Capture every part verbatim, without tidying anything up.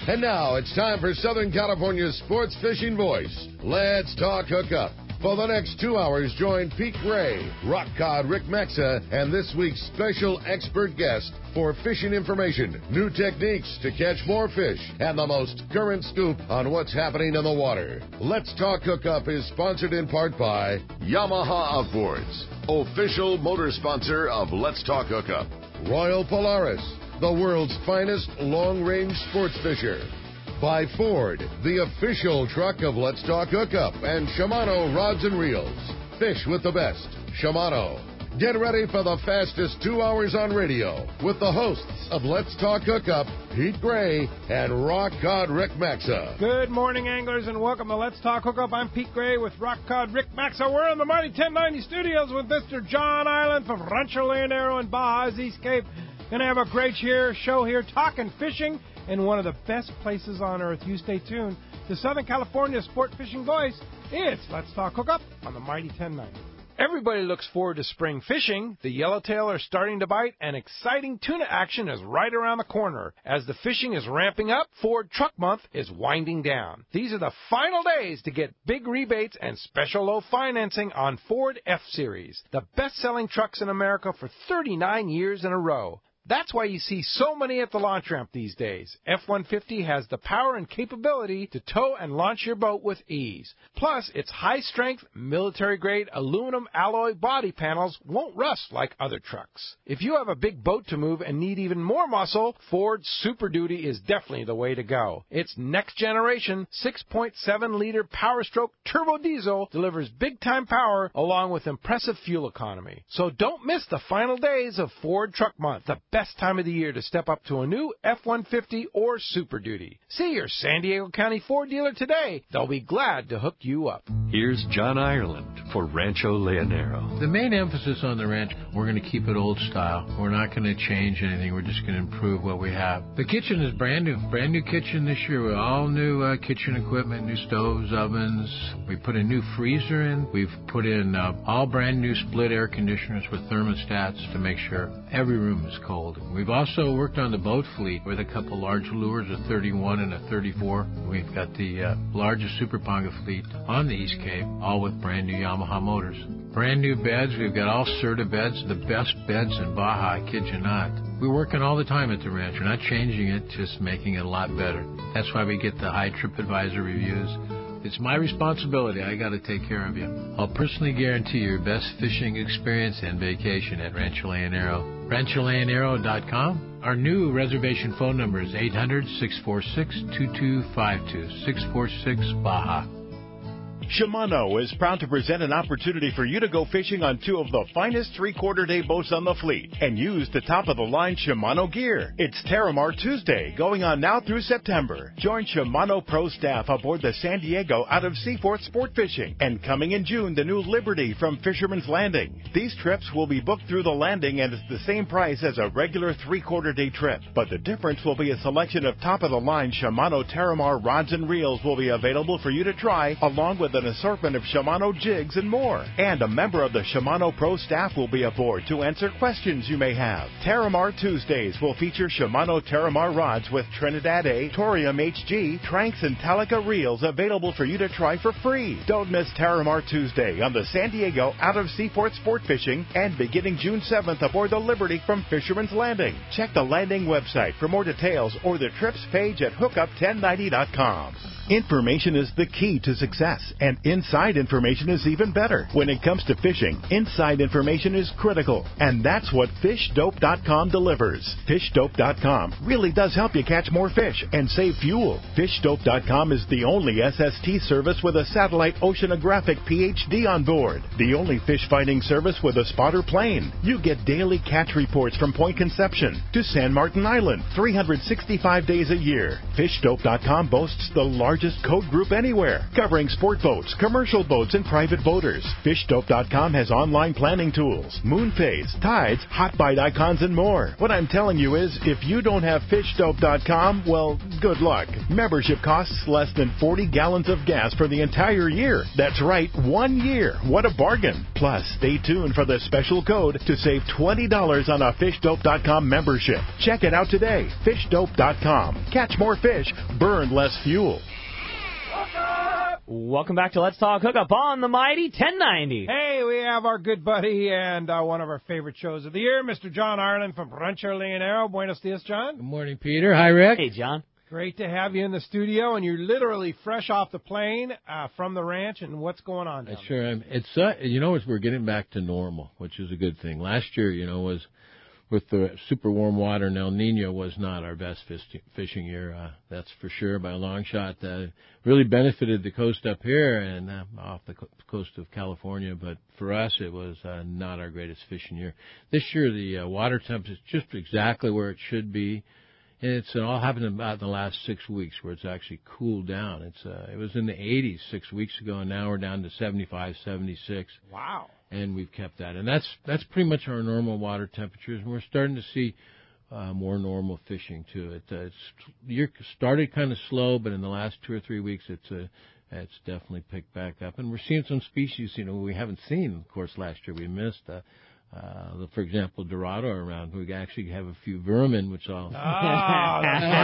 And now it's time for Southern California's sports fishing voice. Let's talk hookup. For the next two hours, join Pete Gray, Rock Cod Rick Maxa, and this week's special expert guest for fishing information, new techniques to catch more fish, and the most current scoop on what's happening in the water. Let's Talk Hookup is sponsored in part by Yamaha Outboards, official motor sponsor of Let's Talk Hookup. Royal Polaris, the world's finest long-range sports fisher. By Ford, the official truck of Let's Talk Hookup, and Shimano Rods and Reels. Fish with the best. Shimano. Get ready for the fastest two hours on radio with the hosts of Let's Talk Hookup, Pete Gray and Rock Cod Rick Maxa. Good morning, anglers, and welcome to Let's Talk Hookup. I'm Pete Gray with Rock Cod Rick Maxa. We're in the Mighty ten ninety studios with Mister John Island from Rancho Leonero in Baja's East Cape. Going to have a great year, show here, talking fishing in one of the best places on earth. You stay tuned to Southern California's sport fishing voice. It's Let's Talk Hookup on the Mighty ten ninety. Everybody looks forward to spring fishing. The yellowtail are starting to bite, and exciting tuna action is right around the corner. As the fishing is ramping up, Ford Truck Month is winding down. These are the final days to get big rebates and special low financing on Ford F-Series, the best-selling trucks in America for thirty-nine years in a row. That's why you see so many at the launch ramp these days. F one fifty has the power and capability to tow and launch your boat with ease. Plus, its high-strength, military-grade aluminum alloy body panels won't rust like other trucks. If you have a big boat to move and need even more muscle, Ford Super Duty is definitely the way to go. Its next-generation six point seven liter Power Stroke turbo diesel delivers big-time power along with impressive fuel economy. So don't miss the final days of Ford Truck Month, the best time of the year to step up to a new F one fifty or Super Duty. See your San Diego County Ford dealer today. They'll be glad to hook you up. Here's John Ireland for Rancho Leonero. The main emphasis on the ranch, we're going to keep it old style. We're not going to change anything. We're just going to improve what we have. The kitchen is brand new. Brand new kitchen this year with all new uh, kitchen equipment, new stoves, ovens. We put a new freezer in. We've put in uh, all brand new split air conditioners with thermostats to make sure every room is cold. We've also worked on the boat fleet with a couple large lures, a thirty-one and a thirty-four. We've got the uh, largest Super Ponga fleet on the East Cape, all with brand new Yamaha motors. Brand new beds. We've got all Serta beds, the best beds in Baja, I kid you not. We're working all the time at the ranch. We're not changing it, just making it a lot better. That's why we get the high TripAdvisor reviews. It's my responsibility. I got to take care of you. I'll personally guarantee your best fishing experience and vacation at Rancho Leonero. Rancho Leonero dot com. Our new reservation phone number is eight hundred, six four six, two two five two, six four six Baja. Shimano is proud to present an opportunity for you to go fishing on two of the finest three-quarter day boats on the fleet and use the top-of-the-line Shimano gear. It's Terramar Tuesday, going on now through September. Join Shimano Pro staff aboard the San Diego out of Seaforth Sport Fishing, and coming in June, the new Liberty from Fisherman's Landing. These trips will be booked through the landing and it's the same price as a regular three-quarter day trip, but the difference will be a selection of top-of-the-line Shimano Terramar rods and reels will be available for you to try, along with an assortment of Shimano jigs and more. And a member of the Shimano Pro staff will be aboard to answer questions you may have. Terramar Tuesdays will feature Shimano Terramar rods with Trinidad A, Torium H G, Tranks, and Talica reels available for you to try for free. Don't miss Terramar Tuesday on the San Diego out of Seaforth Sport Fishing, and beginning June seventh aboard the Liberty from Fisherman's Landing. Check the landing website for more details or the trips page at hookup ten ninety dot com. Information is the key to success, and inside information is even better. When it comes to fishing, inside information is critical, and that's what fish dope dot com delivers. fish dope dot com really does help you catch more fish and save fuel. fish dope dot com is the only S S T service with a satellite oceanographic P H D on board, the only fish finding service with a spotter plane. You get daily catch reports from Point Conception to San Martin Island, three hundred sixty-five days a year. fish dope dot com boasts the largest code group anywhere, covering sport boats, commercial boats, and private boaters. fish dope dot com has online planning tools, moon phase, tides, hot bite icons, and more. What I'm telling you is, if you don't have fish dope dot com, well, good luck. Membership costs less than forty gallons of gas for the entire year. That's right, one year. What a bargain. Plus, stay tuned for the special code to save twenty dollars on a fish dope dot com membership. Check it out today. fish dope dot com. Catch more fish fish, burn less fuel. Welcome back to Let's Talk Hookup on the mighty ten ninety. Hey, we have our good buddy and uh, one of our favorite shows of the year, Mister John Ireland from Rancho Leonero. Buenos dias, John. Good morning, Peter. Hi, Rick. Hey, John. Great to have you in the studio, and you're literally fresh off the plane uh, from the ranch. And what's going on down Sure, am. It's uh, you know, it's, we're getting back to normal, which is a good thing. Last year, you know, was with the super warm water, and El Nino was not our best fish, fishing year. Uh, that's for sure by a long shot. Uh, really benefited the coast up here and uh, off the co- coast of California, but for us, it was uh, not our greatest fishing year. This year, the uh, water temp is just exactly where it should be. And it's it all happened about in the last six weeks where it's actually cooled down. It's uh, it was in the eighties six weeks ago, and now we're down to seventy-five, seventy-six. Wow. And we've kept that. And that's that's pretty much our normal water temperatures. And we're starting to see uh, more normal fishing, too. It, uh, it's year started kind of slow, but in the last two or three weeks, it's uh, it's definitely picked back up. And we're seeing some species, you know, we haven't seen, of course, last year. We missed uh, Uh, for example, Dorado around. We actually have a few vermin, which I'll. Oh,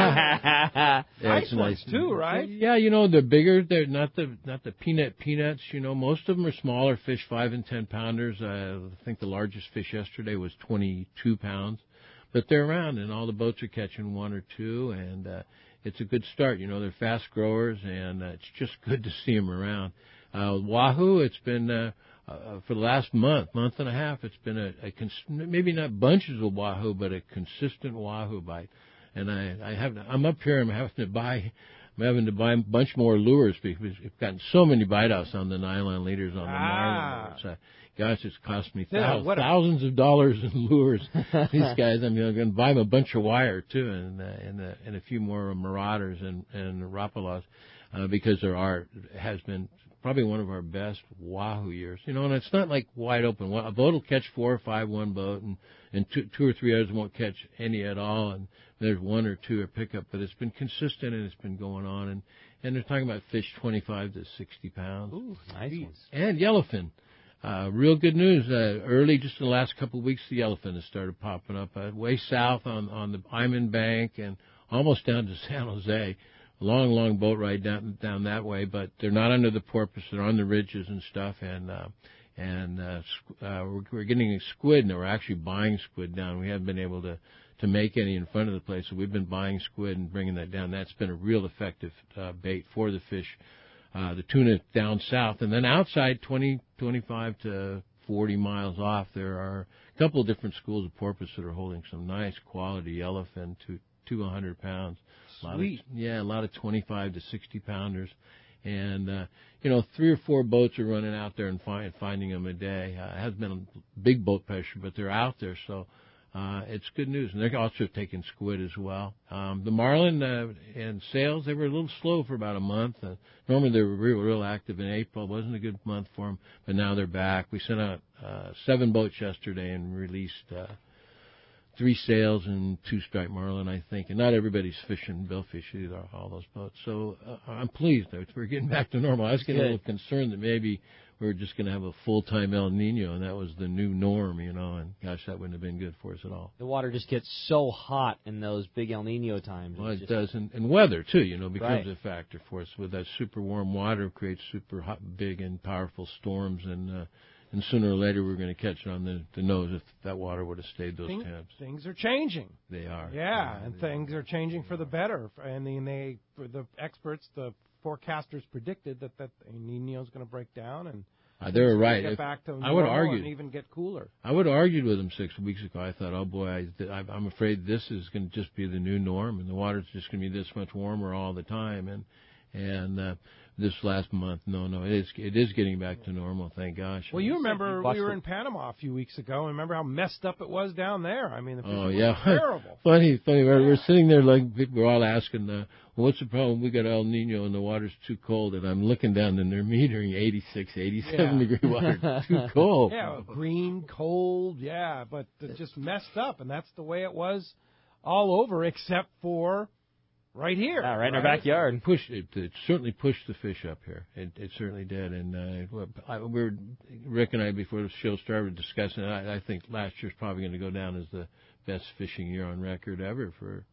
yeah, nice nice ones too, right? Yeah, you know they're bigger. They're not the not the peanut peanuts. You know, most of them are smaller fish, five and ten pounders. Uh, I think the largest fish yesterday was twenty-two pounds, but they're around, and all the boats are catching one or two, and uh, it's a good start. You know, they're fast growers, and uh, it's just good to see them around. Uh, Wahoo, it's been. Uh, Uh, for the last month, month and a half, it's been a, a cons- maybe not bunches of wahoo, but a consistent wahoo bite. And I, I have, I'm up here. I'm having to buy, I'm having to buy a bunch more lures because we've gotten so many bite outs on the nylon leaders on the Ah. marlin. It's, uh, gosh, it's cost me Yeah, thousands, what a- thousands of dollars in lures. These guys, I'm going to buy them a bunch of wire too, and uh, and, uh, and a few more marauders and and rapalas, uh, because there are has been. Probably one of our best wahoo years, you know, and it's not like wide open. A boat will catch four or five one boat, and, and two, two or three others won't catch any at all, and there's one or two or pickup, but it's been consistent and it's been going on, and, and they're talking about fish twenty-five to sixty pounds. Ooh, nice ones. And yellowfin. Uh, real good news. Uh, early, just in the last couple of weeks, the yellowfin has started popping up uh, way south on, on the Iman Bank and almost down to San Jose. Long, long boat ride down down that way, but they're not under the porpoise. They're on the ridges and stuff, and uh, and uh, uh, we're, we're getting a squid, and we're actually buying squid down. We haven't been able to, to make any in front of the place, so we've been buying squid and bringing that down. That's been a real effective uh, bait for the fish, uh, the tuna down south. And then outside, twenty, twenty-five to forty miles off, there are a couple of different schools of porpoise that are holding some nice quality yellowfin to, to one hundred pounds. Sweet. Of, yeah, a lot of twenty-five to sixty pounders. And, uh, you know, three or four boats are running out there and find, finding them a day. Uh, it has been a big boat pressure, but they're out there, so uh, it's good news. And they're also taking squid as well. Um, the marlin uh, and sales, they were a little slow for about a month. Uh, normally they were real, real active in April. It wasn't a good month for them, but now they're back. We sent out uh, seven boats yesterday and released uh, three sails and two striped marlin, I think. And not everybody's fishing billfish either, all those boats. So uh, I'm pleased. We're getting back to normal. I was getting a little concerned that maybe we were just going to have a full-time El Nino, and that was the new norm, you know, and gosh, that wouldn't have been good for us at all. The water just gets so hot in those big El Nino times. Well, it just... does, and, and weather, too, you know, becomes right. a factor for us. With that super warm water, it creates super hot, big and powerful storms, and uh, and sooner or later we're going to catch it on the, the nose if that water would have stayed those Things, temps. things are changing. They are. Yeah, yeah and they things are. are changing for the better. And then they, for the experts, the forecasters predicted that that El Nino is going to break down and uh, they were right. Get If, back to I would normal argue and even get cooler. I would have argued with them six weeks ago. I thought, oh boy, I, I'm afraid this is going to just be the new norm, and the water's just going to be this much warmer all the time. And and uh, this last month, no, no, it is it is getting back to normal. Thank gosh. Well, you remember we were the... in Panama a few weeks ago. And remember how messed up it was down there? I mean, the oh was yeah, terrible. funny, funny. We're, yeah. we're sitting there like we're all asking, uh, well, what's the problem? We got El Nino and the water's too cold, and I'm looking down and they're metering eighty-six, eighty-seven yeah. degree water, too cold. Yeah, green, cold, yeah, but it just messed up, and that's the way it was all over, except for right here. Yeah, right in right? our backyard. It pushed it, it certainly pushed the fish up here. It, it certainly did. And uh, I, we were Rick and I before the show started discussing it. I, I think last year's probably going to go down as the best fishing year on record ever for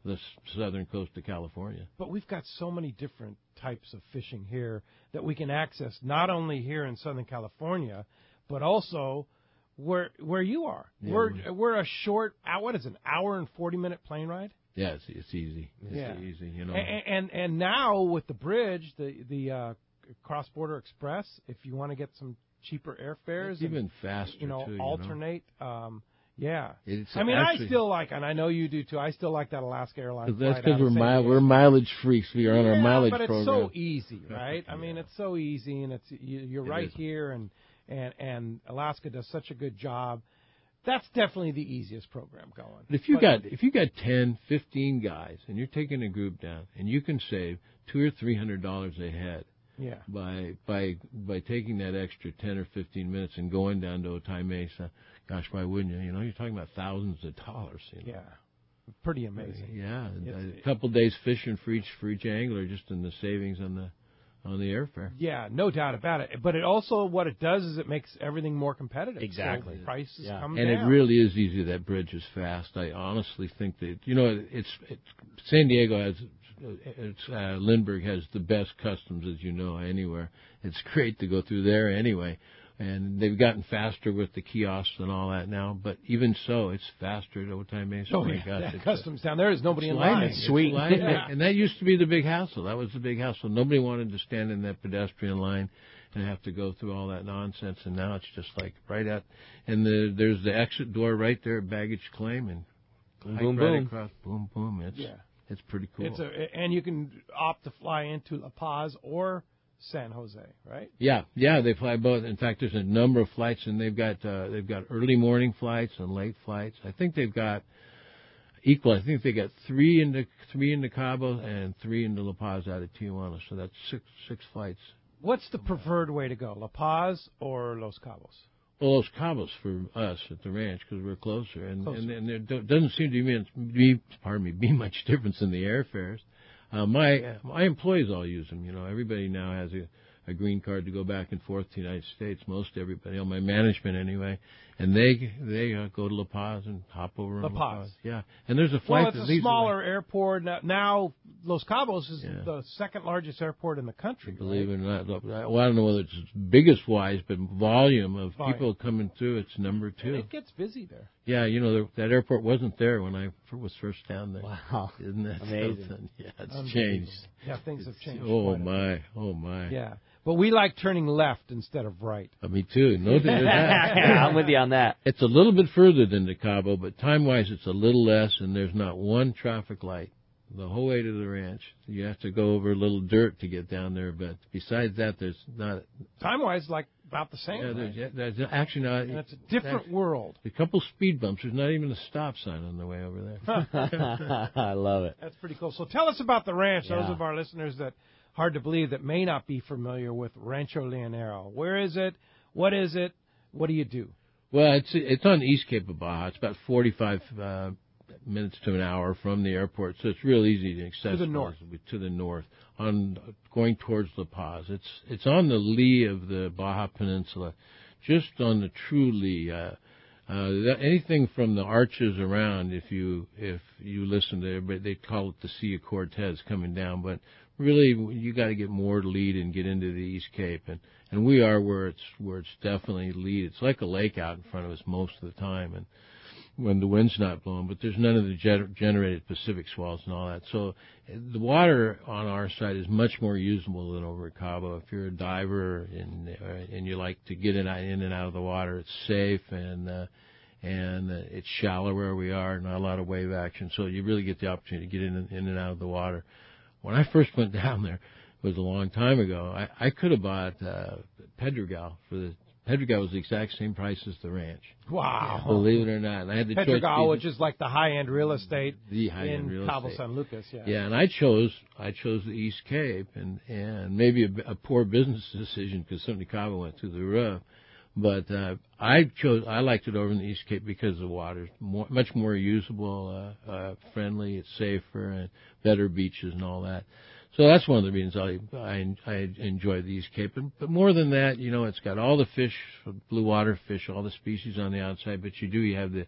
the southern coast of California. But we've got so many different types of fishing here that we can access, not only here in Southern California, but also where where you are. Yeah. We're we're a short, uh, what is it, an hour and forty minute plane ride? Yeah, it's, it's easy. It's yeah. easy, you know. And, and and now with the bridge, the the uh, Cross Border Express, if you want to get some cheaper airfares, it's even and, faster, you know, too, alternate. You know? Um, yeah, it's I mean, actually, I still like, and I know you do too. I still like that Alaska Airlines. That's because we're mile, we're mileage freaks. We are on yeah, our mileage but it's program. so easy, right? I mean, Yeah. it's so easy, and it's you, you're It right is. here, and and and Alaska does such a good job. That's definitely the easiest program going. If you But- got if you got ten, fifteen guys, and you're taking a group down, and you can save two or three hundred dollars a head yeah, by by by taking that extra ten or fifteen minutes and going down to Otay Mesa, gosh, why wouldn't you? You know, you're talking about thousands of dollars. You know? yeah, pretty amazing. Yeah, It's- a couple days fishing for each for each angler, just in the savings on the on the airfare. Yeah, no doubt about it. But it also, what it does is it makes everything more competitive. Exactly. So prices Yeah. come And down. it really is easy. That bridge is fast. I honestly think that, you know, it's, it's San Diego has, it's, uh, Lindbergh has the best customs, as you know, anywhere. It's great to go through there anyway. And they've gotten faster with the kiosks and all that now. But even so, it's faster at Otay Mesa. Oh, My yeah, gosh, that it's customs down there is nobody in lightning. line. It's Sweet. lightning. Yeah. And that used to be the big hassle. That was the big hassle. Nobody wanted to stand in that pedestrian line and have to go through all that nonsense. And now it's just like right out. And the, there's the exit door right there at baggage claim. And Boom, hike boom, right boom. across. Boom, boom. It's, Yeah. it's pretty cool. It's a, and you can opt to fly into La Paz or San Jose, right? Yeah, yeah, they fly both. In fact, there's a number of flights, and they've got uh, they've got early morning flights and late flights. I think they've got equal. I think they got three into three into Cabo and three into La Paz out of Tijuana. So that's six six flights. What's the preferred way to go, La Paz or Los Cabos? Well, Los Cabos for us at the ranch because we're closer, and Closer. and, and there do- doesn't seem to be, be pardon me be much difference in the airfares. Uh, my my employees all use them. You know, everybody now has a, a green card to go back and forth to the United States. Most everybody, on my management anyway, and they they uh, go to La Paz and hop over La in Paz. Yeah, and there's a flight Well, that it's a leaves smaller airport. Now, now Los Cabos is Yeah. the second largest airport in the country. Believe right? it or not, well, I don't know whether it's biggest wise, but volume of Volume. people coming through, it's number And two. it gets busy there. Yeah, you know, that airport wasn't there when I was first down there. Wow. Isn't that Amazing. something? Yeah, it's Unbelievable. changed. Yeah, things have changed. Oh, quite a bit. my. Oh, my. Yeah, but we like turning left instead of right. Uh, me too. No, that- Yeah, I'm with you on that. it's a little bit further than the Cabo, but time-wise it's a little less, and there's not one traffic light the whole way to the ranch. You have to go over a little dirt to get down there, but besides that, there's not. Time-wise, like about the same. Yeah, right? there's, yeah, there's actually not. And it's a different world. A couple speed bumps. There's not even a stop sign on the way over there. I love it. That's pretty cool. So tell us about the ranch. Those Yeah. of our listeners that hard to believe that may not be familiar with Rancho Leonero. Where is it? What is it? What do you do? Well, it's it's on the East Cape of Baja. It's about forty-five uh, minutes to an hour from the airport, so it's real easy to access. To the north. To the north, on going towards La Paz. It's it's on the lee of the Baja Peninsula, just on the true lee. Uh, uh, that, anything from the arches around, if you if you listen to everybody, they call it the Sea of Cortez coming down, but really you got to get more to lead and get into the East Cape, and and we are where it's where it's definitely lead. It's like a lake out in front of us most of the time, and when the wind's not blowing, but there's none of the gener- generated Pacific swells and all that. So the water on our side is much more usable than over at Cabo. If you're a diver and uh, and you like to get in, in and out of the water, it's safe and uh, and uh, it's shallow where we are, not a lot of wave action. So you really get the opportunity to get in, in and out of the water. When I first went down there, it was a long time ago, I, I could have bought uh, Pedregal for the Pedregal was the exact same price as the ranch. Wow. Believe it or not. And I had the choice Pedregal, to- which is like the high-end real estate the high-end in real Cabo estate. San Lucas. Yeah. Yeah, and I chose I chose the East Cape, and and maybe a, a poor business decision because certainly Cabo went through the roof. But uh, I chose I liked it over in the East Cape because the water's more, much more usable, uh, uh, friendly, it's safer, and better beaches and all that. So that's one of the reasons I I, I enjoy the East Cape. But, but more than that, you know, it's got all the fish, blue water fish, all the species on the outside. But you do you have the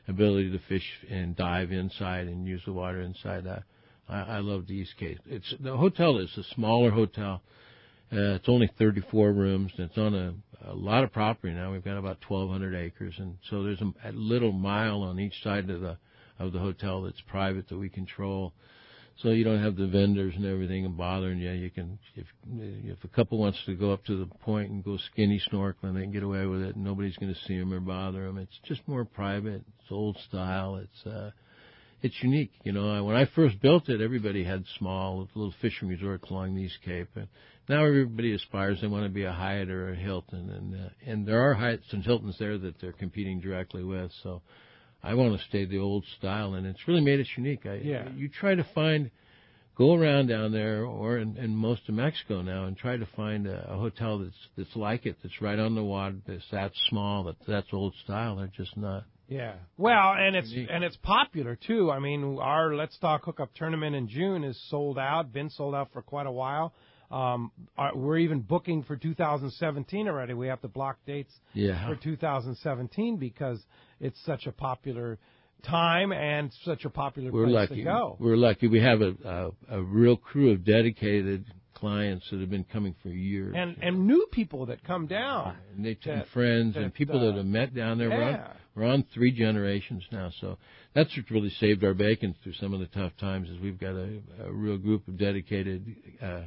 ability to fish and dive inside and use the water inside. Uh, I, I love the East Cape. It's the hotel is a smaller hotel. Uh, it's only thirty-four rooms, and it's on a, a lot of property now. We've got about twelve hundred acres, and so there's a, a little mile on each side of the of the hotel that's private that we control. So you don't have the vendors and everything and bothering you. You can, if if a couple wants to go up to the point and go skinny snorkeling, they can get away with it. And nobody's going to see them or bother them. It's just more private. It's old style. It's uh, it's unique. You know, when I first built it, everybody had small little fishing resorts along the East Cape. And now everybody aspires. They want to be a Hyatt or a Hilton, and uh, and there are Hyatts and Hiltons there that they're competing directly with. So I want to stay the old style, and it's really made us unique. I, yeah. You try to find, go around down there or in, in most of Mexico now and try to find a, a hotel that's that's like it, that's right on the water, that's that small, that that's old style. They're just not. Yeah. Well, and it's unique. And it's popular too. I mean, our Let's Talk Hookup tournament in June is sold out, been sold out for quite a while. Um, we're even booking for two thousand seventeen already. We have to block dates yeah. for two thousand seventeen because it's such a popular time and such a popular we're place lucky. to go. We're lucky. We have a, a a real crew of dedicated clients that have been coming for years. And and new people that come down. And they that, and friends that, and people uh, that have met down there. Yeah. We're, on, we're on three generations now, so that's what really saved our bacon through some of the tough times. Is we've got a, a real group of dedicated uh,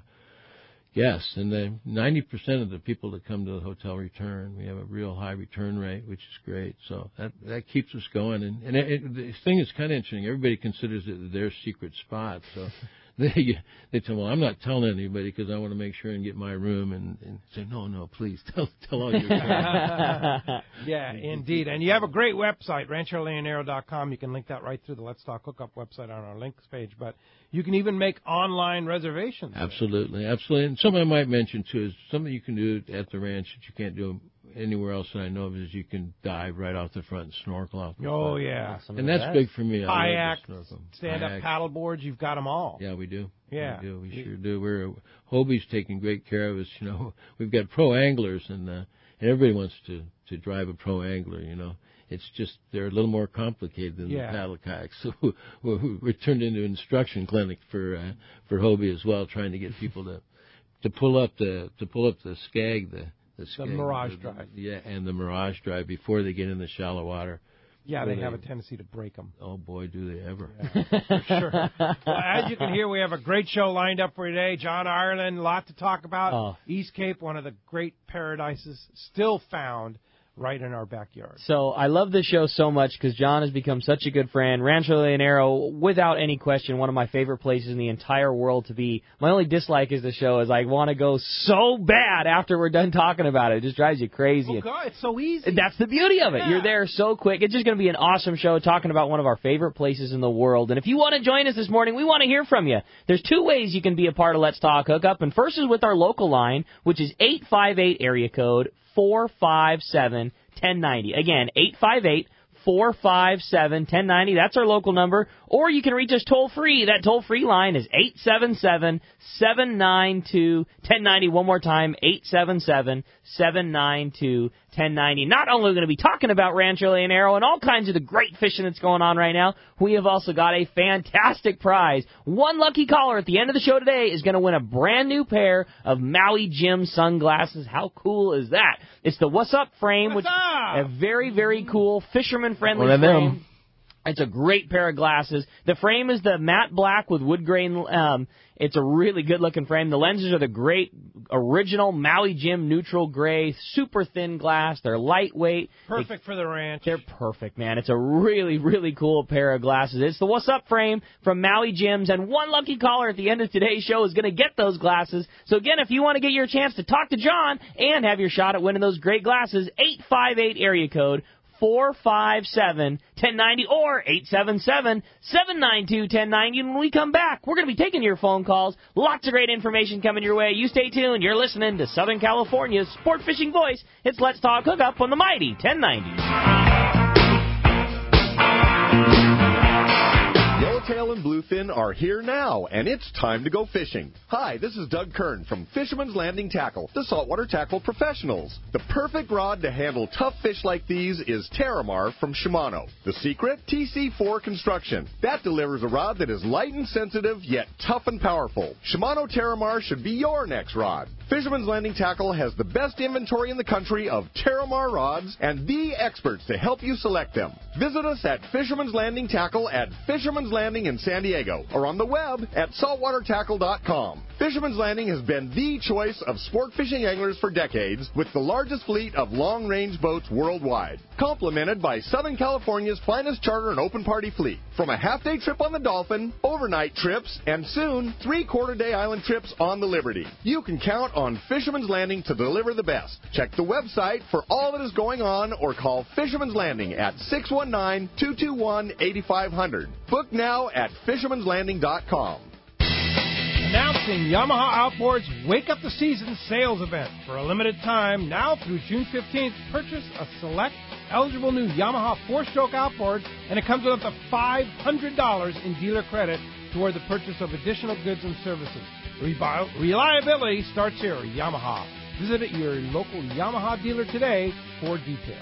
guests, and the ninety percent of the people that come to the hotel return. We have a real high return rate, which is great. So that that keeps us going. And, and it, it, the thing is kind of interesting. Everybody considers it their secret spot. So they they tell me, well, I'm not telling anybody because I want to make sure and get my room. And, and say, no, no, please tell tell all your friends. Yeah, indeed. And you have a great website, rancho leonero dot com. You can link that right through the Let's Talk Hookup website on our links page. But you can even make online reservations. Absolutely, absolutely. And something I might mention, too, is something you can do at the ranch that you can't do anywhere else that I know of is you can dive right off the front and snorkel off the oh, front. yeah. And that's that. big for me. Kayak, snorkel. stand-up Kayak. paddle boards, you've got them all. Yeah, we do. Yeah. We do. We sure do. We're, Hobie's taking great care of us, you know. We've got pro anglers, and, uh, and everybody wants to, to drive a pro angler, you know. It's just they're a little more complicated than yeah. the paddle kayaks. So we're, we're turned into an instruction clinic for uh, for Hobie as well, trying to get people to to pull up the to pull up the Skag, the the, the Skag, Mirage the, Drive. Yeah, and the Mirage Drive before they get in the shallow water. Yeah, they, they have a tendency to break them. Oh boy, do they ever! Yeah, for sure. Well, as you can hear, we have a great show lined up for today. John Ireland, a lot to talk about. Oh. East Cape, one of the great paradises still found right in our backyard. So I love this show so much because John has become such a good friend. Rancho Leonero, without any question, one of my favorite places in the entire world to be. My only dislike is the show is I want to go so bad after we're done talking about it. It just drives you crazy. Oh, God, it's so easy. That's the beauty of it. Yeah. You're there so quick. It's just going to be an awesome show talking about one of our favorite places in the world. And if you want to join us this morning, we want to hear from you. There's two ways you can be a part of Let's Talk Hookup. And first is with our local line, which is eight five eight area code four five seven, one zero nine zero. Again, eight five eight, four five seven, one zero nine zero. That's our local number. Or you can reach us toll-free. That toll-free line is eight seven seven, seven nine two, one zero nine zero. One more time, eight seven seven, seven nine two, one zero nine zero. Not only are we going to be talking about Rancho Leonero and all kinds of the great fishing that's going on right now, we have also got a fantastic prize. One lucky caller at the end of the show today is going to win a brand new pair of Maui Jim sunglasses. How cool is that? It's the What's Up frame, What's which up? a very, very cool fisherman-friendly One of frame. them. It's a great pair of glasses. The frame is the matte black with wood grain. Um, it's a really good-looking frame. The lenses are the great original Maui Jim neutral gray, super thin glass. They're lightweight. Perfect for the ranch. They're perfect, man. It's a really, really cool pair of glasses. It's the What's Up frame from Maui Jims, and one lucky caller at the end of today's show is going to get those glasses. So, again, if you want to get your chance to talk to John and have your shot at winning those great glasses, eight five eight area code four five seven, one zero nine zero or eight seven seven, seven nine two, one zero nine zero. When we come back, we're going to be taking your phone calls. Lots of great information coming your way. You stay tuned. You're listening to Southern California's sport fishing voice. It's Let's Talk Hookup on the mighty ten ninety. You're yellowtail and bluefin are here now, and it's time to go fishing. Hi, this is Doug Kern from Fisherman's Landing Tackle, the saltwater tackle professionals. The perfect rod to handle tough fish like these is Terramar from Shimano. The secret? T C four construction. That delivers a rod that is light and sensitive, yet tough and powerful. Shimano Terramar should be your next rod. Fisherman's Landing Tackle has the best inventory in the country of Terramar rods and the experts to help you select them. Visit us at Fisherman's Landing Tackle at Fisherman's Landing in San Diego or on the web at saltwater tackle dot com. Fisherman's Landing has been the choice of sport fishing anglers for decades with the largest fleet of long-range boats worldwide, complemented by Southern California's finest charter and open party fleet. From a half-day trip on the Dolphin, overnight trips, and soon three-quarter-day island trips on the Liberty. You can count on Fisherman's Landing to deliver the best. Check the website for all that is going on or call Fisherman's Landing at six one nine, two two one, eight five zero zero. Book now at fishermans landing dot com. Announcing Yamaha Outboards Wake Up the Season sales event. For a limited time, now through June fifteenth, purchase a select eligible new Yamaha four-stroke outboard, and it comes with up to five hundred dollars in dealer credit toward the purchase of additional goods and services. Reliability starts here, Yamaha. Visit your local Yamaha dealer today for details.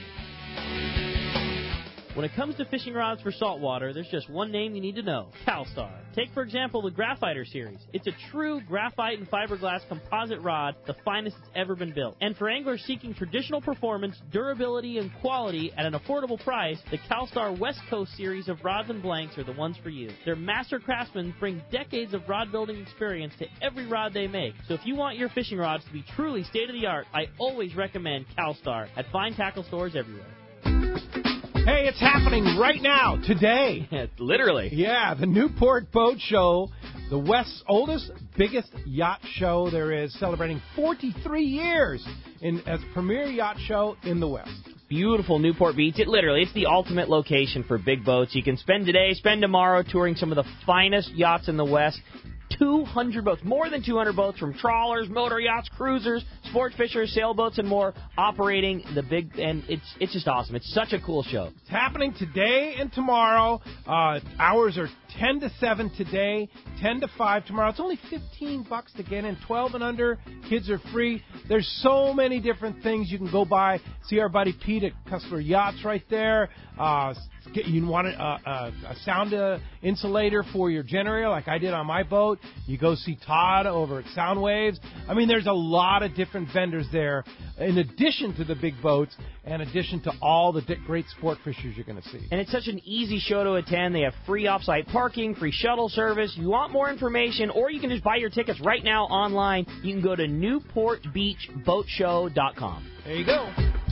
When it comes to fishing rods for saltwater, there's just one name you need to know, CalStar. Take, for example, the Graphiter series. It's a true graphite and fiberglass composite rod, the finest it's ever been built. And for anglers seeking traditional performance, durability, and quality at an affordable price, the CalStar West Coast series of rods and blanks are the ones for you. Their master craftsmen bring decades of rod building experience to every rod they make. So if you want your fishing rods to be truly state-of-the-art, I always recommend CalStar at fine tackle stores everywhere. Hey, it's happening right now, today. Literally. Yeah, the Newport Boat Show, the West's oldest, biggest yacht show there is, celebrating forty-three years in as premier yacht show in the West. Beautiful Newport Beach. It literally, it's the ultimate location for big boats. You can spend today, spend tomorrow touring some of the finest yachts in the West. two hundred boats, more than two hundred boats from trawlers, motor yachts, cruisers, sports fishers, sailboats, and more operating the big, and it's it's just awesome. It's such a cool show. It's happening today and tomorrow. Uh, hours are ten to seven today, ten to five tomorrow. It's only fifteen bucks to get in, twelve and under. Kids are free. There's so many different things you can go by. See our buddy Pete at Cussler Yachts right there. Uh, you want a, a, a sound uh, insulator for your generator like I did on my boat. You go see Todd over at Soundwaves. I mean, there's a lot of different vendors there in addition to the big boats and in addition to all the great sport fishers you're going to see. And it's such an easy show to attend. They have free off-site parking, free shuttle service. You want more information, or you can just buy your tickets right now online. You can go to newport beach boat show dot com. There you go.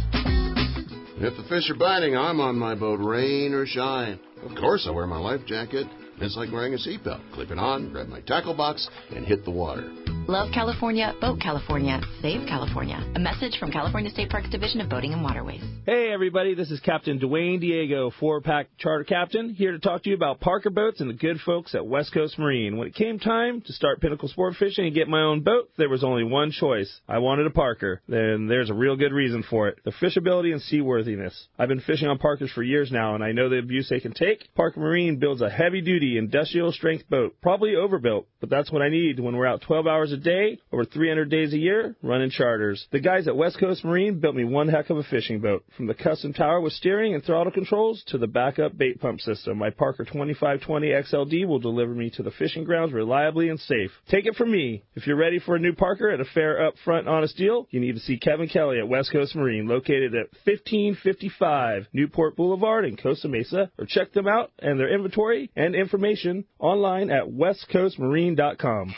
If the fish are biting, I'm on my boat, rain or shine. Of course, I wear my life jacket. It's like wearing a seatbelt. Clip it on, grab my tackle box, and hit the water. Love California, Boat California, Save California. A message from California State Parks Division of Boating and Waterways. Hey everybody, this is Captain Dwayne Diego, four-pack charter captain, here to talk to you about Parker Boats and the good folks at West Coast Marine. When it came time to start Pinnacle Sport Fishing and get my own boat, there was only one choice. I wanted a Parker. Then there's a real good reason for it. The fishability and seaworthiness. I've been fishing on Parkers for years now, and I know the abuse they can take. Parker Marine builds a heavy-duty, industrial-strength boat. Probably overbuilt, but that's what I need when we're out twelve hours a day, over three hundred days a year, running charters. The guys at West Coast Marine built me one heck of a fishing boat. From the custom tower with steering and throttle controls to the backup bait pump system, my Parker twenty-five twenty X L D will deliver me to the fishing grounds reliably and safe. Take it from me. If you're ready for a new Parker at a fair, upfront, honest deal, you need to see Kevin Kelly at West Coast Marine, located at fifteen fifty-five Newport Boulevard in Costa Mesa, or check them out and their inventory and information online at west coast marine dot com.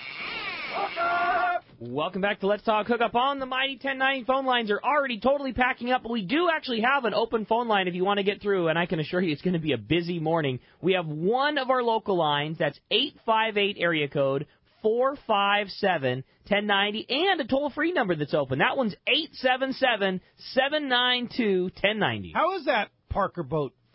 Welcome back to Let's Talk Hookup on the Mighty ten ninety. Phone lines are already totally packing up, but we do actually have an open phone line if you want to get through, and I can assure you it's going to be a busy morning. We have one of our local lines, that's eight five eight area code four five seven, one oh nine oh, and a toll-free number that's open. That one's eight seven seven, seven nine two, one oh nine oh. How is that Parker boat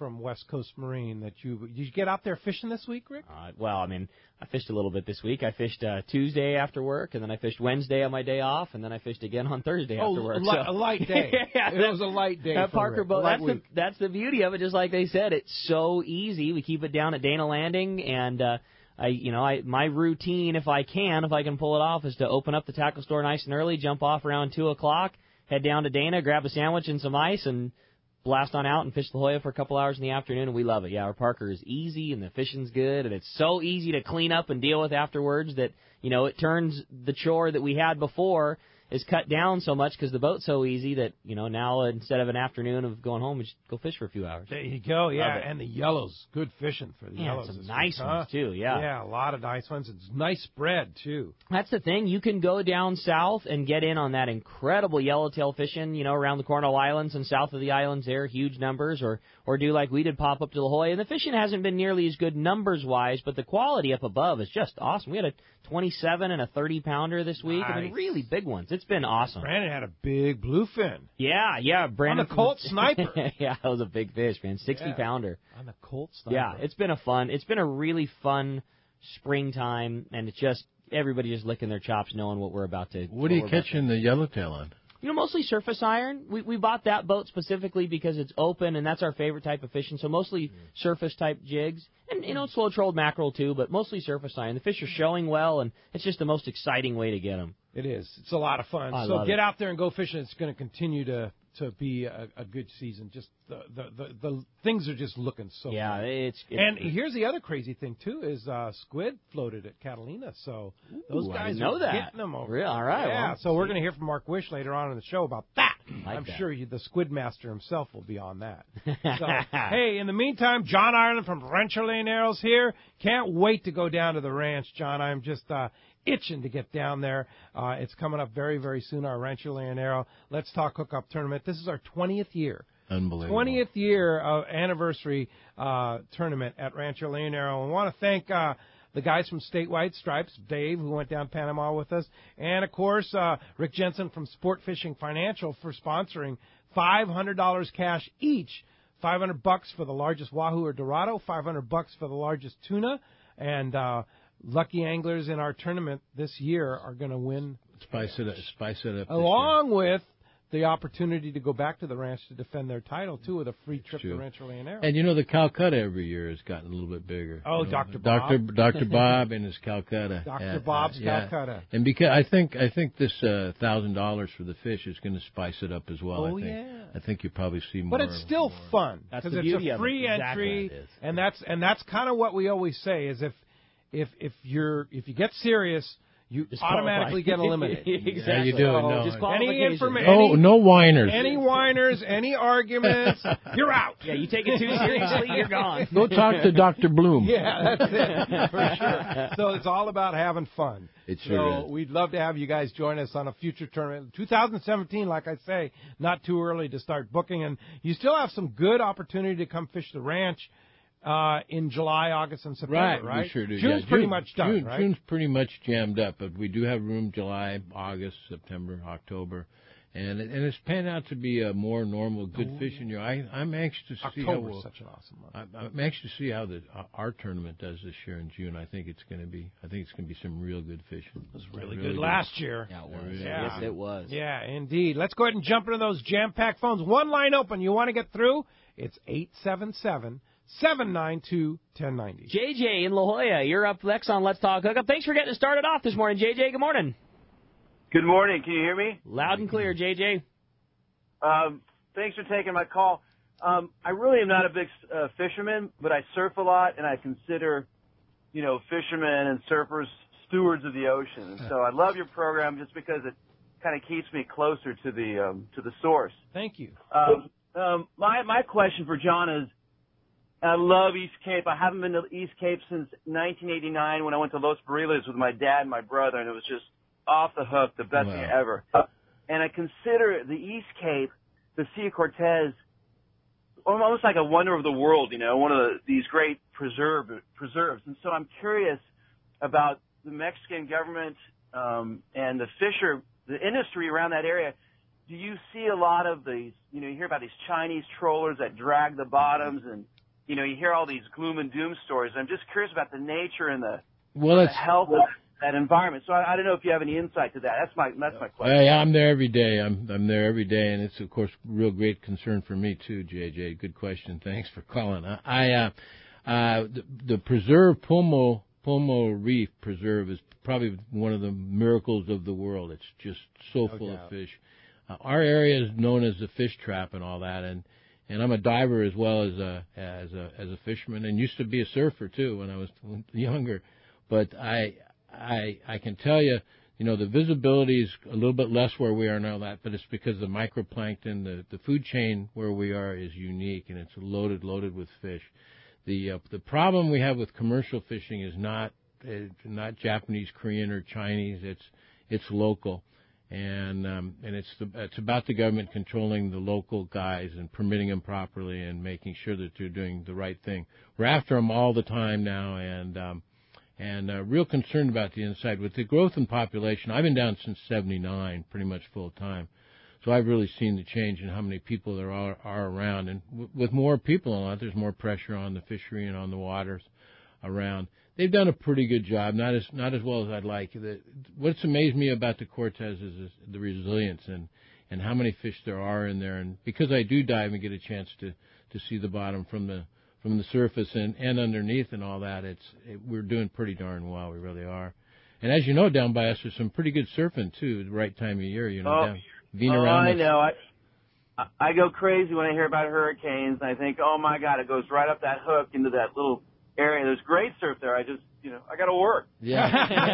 from West Coast Marine that you did you get out there fishing this week, Rick? Uh, well, I mean, I fished a little bit this week. I fished uh, Tuesday after work, and then I fished Wednesday on my day off, and then I fished again on Thursday oh, after work. Li- so. a light day. yeah, it was a light day. That for Parker Rick. boat. That's week. the that's the beauty of it. Just like they said, it's so easy. We keep it down at Dana Landing, and uh, I, you know, I my routine, if I can, if I can pull it off, is to open up the tackle store nice and early, jump off around two o'clock, head down to Dana, grab a sandwich and some ice, and blast on out and fish La Jolla for a couple hours in the afternoon, and we love it. Yeah, our Parker is easy, and the fishing's good, and it's so easy to clean up and deal with afterwards that, you know, it turns the chore that we had before is cut down so much because the boat's so easy that, you know, now instead of an afternoon of going home, we just go fish for a few hours. There you go, yeah, and the yellows, good fishing for the yeah, yellows. some nice week, ones, huh? too, yeah. Yeah, a lot of nice ones. It's nice spread, too. That's the thing. You can go down south and get in on that incredible yellowtail fishing, you know, around the Cornwall Islands and south of the islands there, huge numbers, or or do like we did, pop up to La Jolla. And the fishing hasn't been nearly as good numbers-wise, but the quality up above is just awesome. We had a twenty-seven and a thirty-pounder this week. Nice. I mean, really big ones. It's been awesome. Brandon had a big bluefin. Yeah, yeah. Brandon On the Colt Sniper. yeah, that was a big fish, man. sixty-pounder. Yeah, on the Colt Sniper. Yeah, it's been a fun, it's been a really fun springtime, and it's just, everybody just licking their chops knowing what we're about to. What are you catching the yellowtail on? You know, mostly surface iron. We we bought that boat specifically because it's open, and that's our favorite type of fishing. So mostly mm. surface type jigs, and you know, slow trolled mackerel too, but mostly surface iron. The fish are showing well, and it's just the most exciting way to get them. It is. It's a lot of fun. I so love get it. out there and go fishing. It's going to continue to to be a, a good season. Just the, the the the things are just looking so. Yeah, good. it's, it's. And here's the other crazy thing too is uh, squid floated at Catalina. So those Ooh, guys I didn't know are that. getting them over. Really? All right. Yeah. Well, so we're going to hear from Mark Wish later on in the show about that. Like I'm that. sure you, the Squid Master himself will be on that. So, hey, in the meantime, John Ireland from Rancho Leoneros here. Can't wait to go down to the ranch, John. I'm just uh, itching to get down there. Uh, it's coming up very, very soon, our Rancho Leonero Let's Talk Hookup Tournament. This is our twentieth year. Unbelievable. twentieth year of anniversary uh, tournament at Rancho Leonero. I want to thank uh, the guys from Statewide Stripes, Dave, who went down Panama with us, and, of course, uh, Rick Jensen from Sport Fishing Financial for sponsoring five hundred dollars cash each, five hundred bucks for the largest wahoo or dorado, five hundred bucks for the largest tuna, and uh, lucky anglers in our tournament this year are going to win. Spice it up. Spice it up. Along with the opportunity to go back to the ranch to defend their title, too, with a free trip True. to Rancho Leonero. And, you know, the Calcutta every year has gotten a little bit bigger. Oh, you know, Doctor Bob. Doctor Doctor Bob and his Calcutta. Doctor Yeah, Bob's uh, yeah. Calcutta. And because I think I think this uh, thousand dollars for the fish is going to spice it up as well. Oh, I think. yeah. I think you probably see more. But it's still more. fun That's because the it's beauty a of free it. entry, Exactly. It is. and that's and that's kind of what we always say is if if if you're if you get serious, you automatically get eliminated. Exactly. Yeah, you do. So, No, any information, Oh, no whiners. any whiners, any arguments, you're out. Yeah, you take it too seriously, you're gone. Go talk to Doctor Bloom. Yeah, that's it for sure. So it's all about having fun. It sure so is. we'd love to have you guys join us on a future tournament. twenty seventeen, like I say, not too early to start booking, and you still have some good opportunity to come fish the ranch uh, in July, August, and September, Right, right? we sure do. June's yeah, pretty June, much done, June, right? June's pretty much jammed up, but we do have room July, August, September, October, and it, and it's panned out to be a more normal, good Oh, fishing year. I, I'm anxious to see how October's we'll, such an awesome month. I, I'm anxious to see how the uh, our tournament does this year in June. I think it's going to be. I think it's going to be some real good fishing. It was really, good last year. Yeah, it was. Really Yeah. Yes, it was. Yeah, indeed. Let's go ahead and jump into those jam-packed phones. One line open. You want to get through? It's eight seven seven, seven nine two, one zero nine zero. J J in La Jolla, you're up next on Let's Talk Hookup. Thanks for getting us started off this morning, J J. Good morning. Good morning. Can you hear me? Loud and clear, J J. Um, thanks for taking my call. Um, I really am not a big uh, fisherman, but I surf a lot, and I consider, you know, fishermen and surfers stewards of the ocean. And so I love your program just because it kind of keeps me closer to the um, to the source. Thank you. Um, um, my my question for John is, I love East Cape. I haven't been to East Cape since nineteen eighty-nine when I went to Los Barriles with my dad and my brother, and it was just off the hook, the best Wow. thing ever. And I consider the East Cape, the Sea of Cortez, almost like a wonder of the world, you know, one of the, these great preserve, preserves. And so I'm curious about the Mexican government um, and the fisher, the industry around that area. Do you see a lot of these, you know, you hear about these Chinese trawlers that drag the bottoms and you know, you hear all these gloom and doom stories. I'm just curious about the nature and the, well, the health of that environment. So I, I don't know if you have any insight to that. That's my that's my question. Hey, I'm there every day. I'm I'm there every day, and it's of course real great concern for me too, J J. Good question. Thanks for calling. I, I uh, uh, the, the preserve Pomo Pomo Reef Preserve is probably one of the miracles of the world. It's just so No full doubt. of fish. Uh, our area is known as the fish trap and all that, and and I'm a diver as well as a as a as a fisherman, and used to be a surfer too when I was younger. But I I I can tell you, you know, the visibility is a little bit less where we are now, that, but it's because the microplankton, the the food chain where we are is unique, and it's loaded loaded with fish. The uh, the problem we have with commercial fishing is not uh, not Japanese, Korean, or Chinese. It's it's local, and um, and it's the, it's about the government controlling the local guys and permitting them properly and making sure that they're doing the right thing. We're after them all the time now, and um, and uh, real concerned about the inside with the growth in population. I've been down since seventy-nine, pretty much full time. So I've really seen the change in how many people there are, are around. And w- with more people on it, there's more pressure on the fishery and on the waters around. They've done a pretty good job, not as not as well as I'd like. The, what's amazed me about the Cortez is, is the resilience and, and how many fish there are in there. And because I do dive and get a chance to, to see the bottom from the from the surface and, and underneath and all that, it's it, we're doing pretty darn well. We really are. And as you know, down by us, there's some pretty good surfing, too, the right time of year, you know, Oh. down. Being oh, around I us. know. I I go crazy when I hear about hurricanes, and I think, oh my God, it goes right up that hook into that little area. There's great surf there. I just, you know, I got to work. Yeah.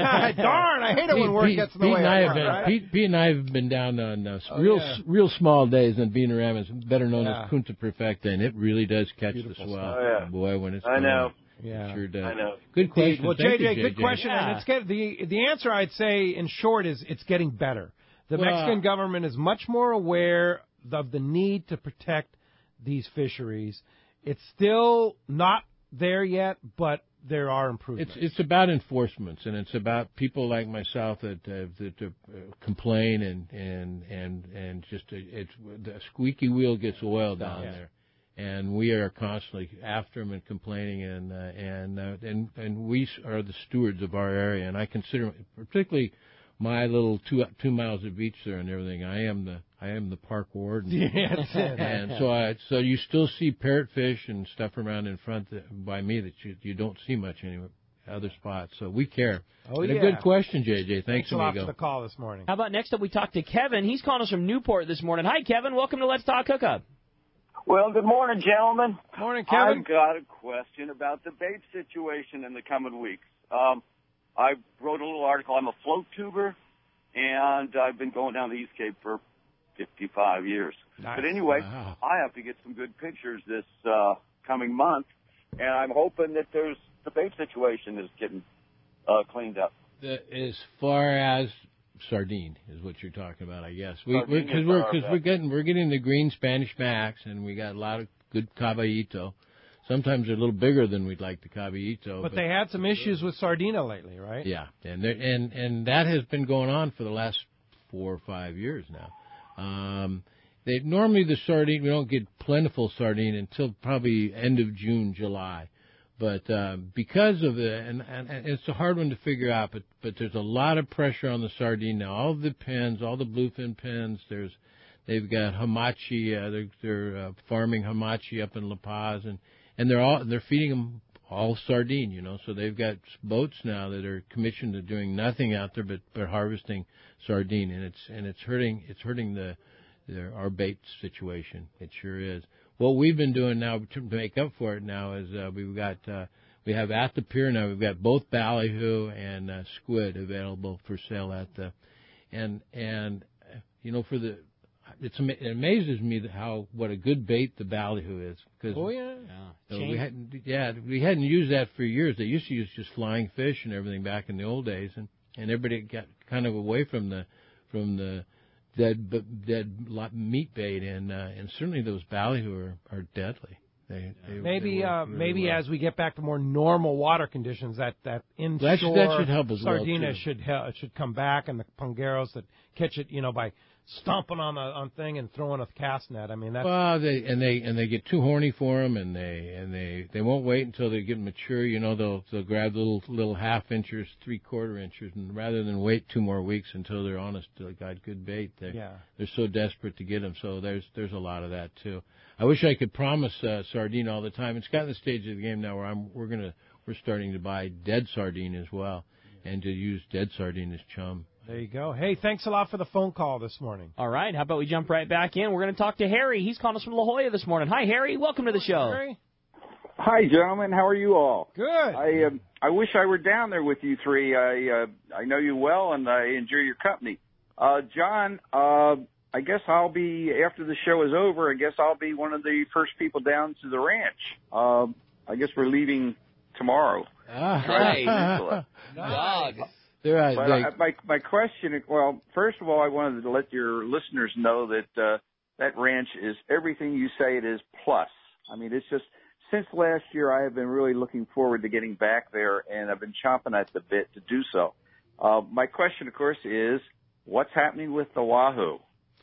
Darn, I hate it when work Pete, gets in the Pete way. And I of have work, been, right? Pete, Pete and I have been down on uh, Oh, real yeah. real small days and being around is better known Yeah. as Punta Perfecta, and it really does catch Beautiful the swell. stuff. Oh, yeah. Boy, when it's I going, know. Yeah. it sure does. I know. Good question. Well, Thank J J, you, good question. Yeah. And it's get, the the answer I'd say in short is it's getting better. The Well, Mexican government is much more aware of the need to protect these fisheries. It's still not there yet, but there are improvements. It's it's about enforcements, and it's about people like myself that uh, that uh, complain and and and and just uh, it's the squeaky wheel gets oil down Yeah. there, and we are constantly after them and complaining, and uh, and uh, and and we are the stewards of our area, and I consider particularly my little two two miles of beach there and everything. I am the I am the park warden. Yeah, that's it. And so I so you still see parrotfish and stuff around in front that, by me that you you don't see much anywhere other spots. So we care. Oh, and yeah. a good question, J J. Thanks, Thanks a lot amigo. for the call this morning. How about next up we talk to Kevin. He's calling us from Newport this morning. Hi, Kevin. Welcome to Let's Talk Hookup. Well, good morning, gentlemen. Morning, Kevin. I've got a question about the bait situation in the coming weeks. Um, I wrote a little article. I'm a float tuber, and I've been going down the East Cape for fifty-five years. Nice. But anyway, Wow. I have to get some good pictures this uh, coming month, and I'm hoping that there's the bait situation is getting uh, cleaned up. The, as far as sardine is what you're talking about, I guess. We Sardine because is we're our because best. we're getting we're getting the green Spanish Max, and we got a lot of good caballito. Sometimes they're a little bigger than we'd like the caballito. But they had some issues with Sardina lately, right? Yeah, and there, and and that has been going on for the last four or five years now. Um, they normally the sardine we don't get plentiful sardine until probably end of June, July. But uh, because of the and, and, and it's a hard one to figure out, but but there's a lot of pressure on the sardine now. All the pens, all the bluefin pens, there's they've got hamachi. Uh, they're they're uh, farming hamachi up in La Paz, and and they're all they're feeding them all sardine, you know. So they've got boats now that are commissioned to doing nothing out there but, but harvesting sardine, and it's and it's hurting it's hurting the, the our bait situation. It sure is. What we've been doing now to make up for it now is uh, we've got uh, we have at the pier now we've got both ballyhoo and uh, squid available for sale at the and and uh, you know for the it's it amazes me that how what a good bait the ballyhoo is because Oh yeah, so we hadn't yeah we hadn't used that for years. They used to use just flying fish and everything back in the old days, and, and everybody got kind of away from the from the dead dead meat bait, and uh, and certainly those ballyhoo are, are deadly. They, they maybe they work uh, really maybe well. as we get back to more normal water conditions, that that inshore That should- that should help as well, Sardina too. should hel- should come back, and the pungeros that catch it, you know, by stomping on the on thing and throwing a cast net. I mean, that's well, they and they and they get too horny for them, and they and they they won't wait until they get mature. You know, they'll they'll grab little little half inchers, three quarter inchers, and rather than wait two more weeks until they're honest to God good bait, they yeah. they're so desperate to get them. So there's there's a lot of that too. I wish I could promise uh, sardine all the time. It's gotten to the stage of the game now where I'm we're gonna we're starting to buy dead sardine as well, and to use dead sardine as chum. There you go. Hey, thanks a lot for the phone call this morning. All right, how about we jump right back in? We're going to talk to Harry. He's calling us from La Jolla this morning. Hi, Harry. Welcome to the show. Harry. Hi, gentlemen. How are you all? Good. I uh, I wish I were down there with you three. I uh, I know you well, and I enjoy your company. Uh, John, uh, I guess I'll be, after the show is over, I guess I'll be one of the first people down to the ranch. Uh, I guess we're leaving tomorrow. Ah. Right. Dog. They're right. But They, I, my my question, well, first of all, I wanted to let your listeners know that uh, that ranch is everything you say it is plus. I mean, it's just, since last year, I have been really looking forward to getting back there, and I've been chomping at the bit to do so. Uh, my question, of course, is what's happening with the Wahoo?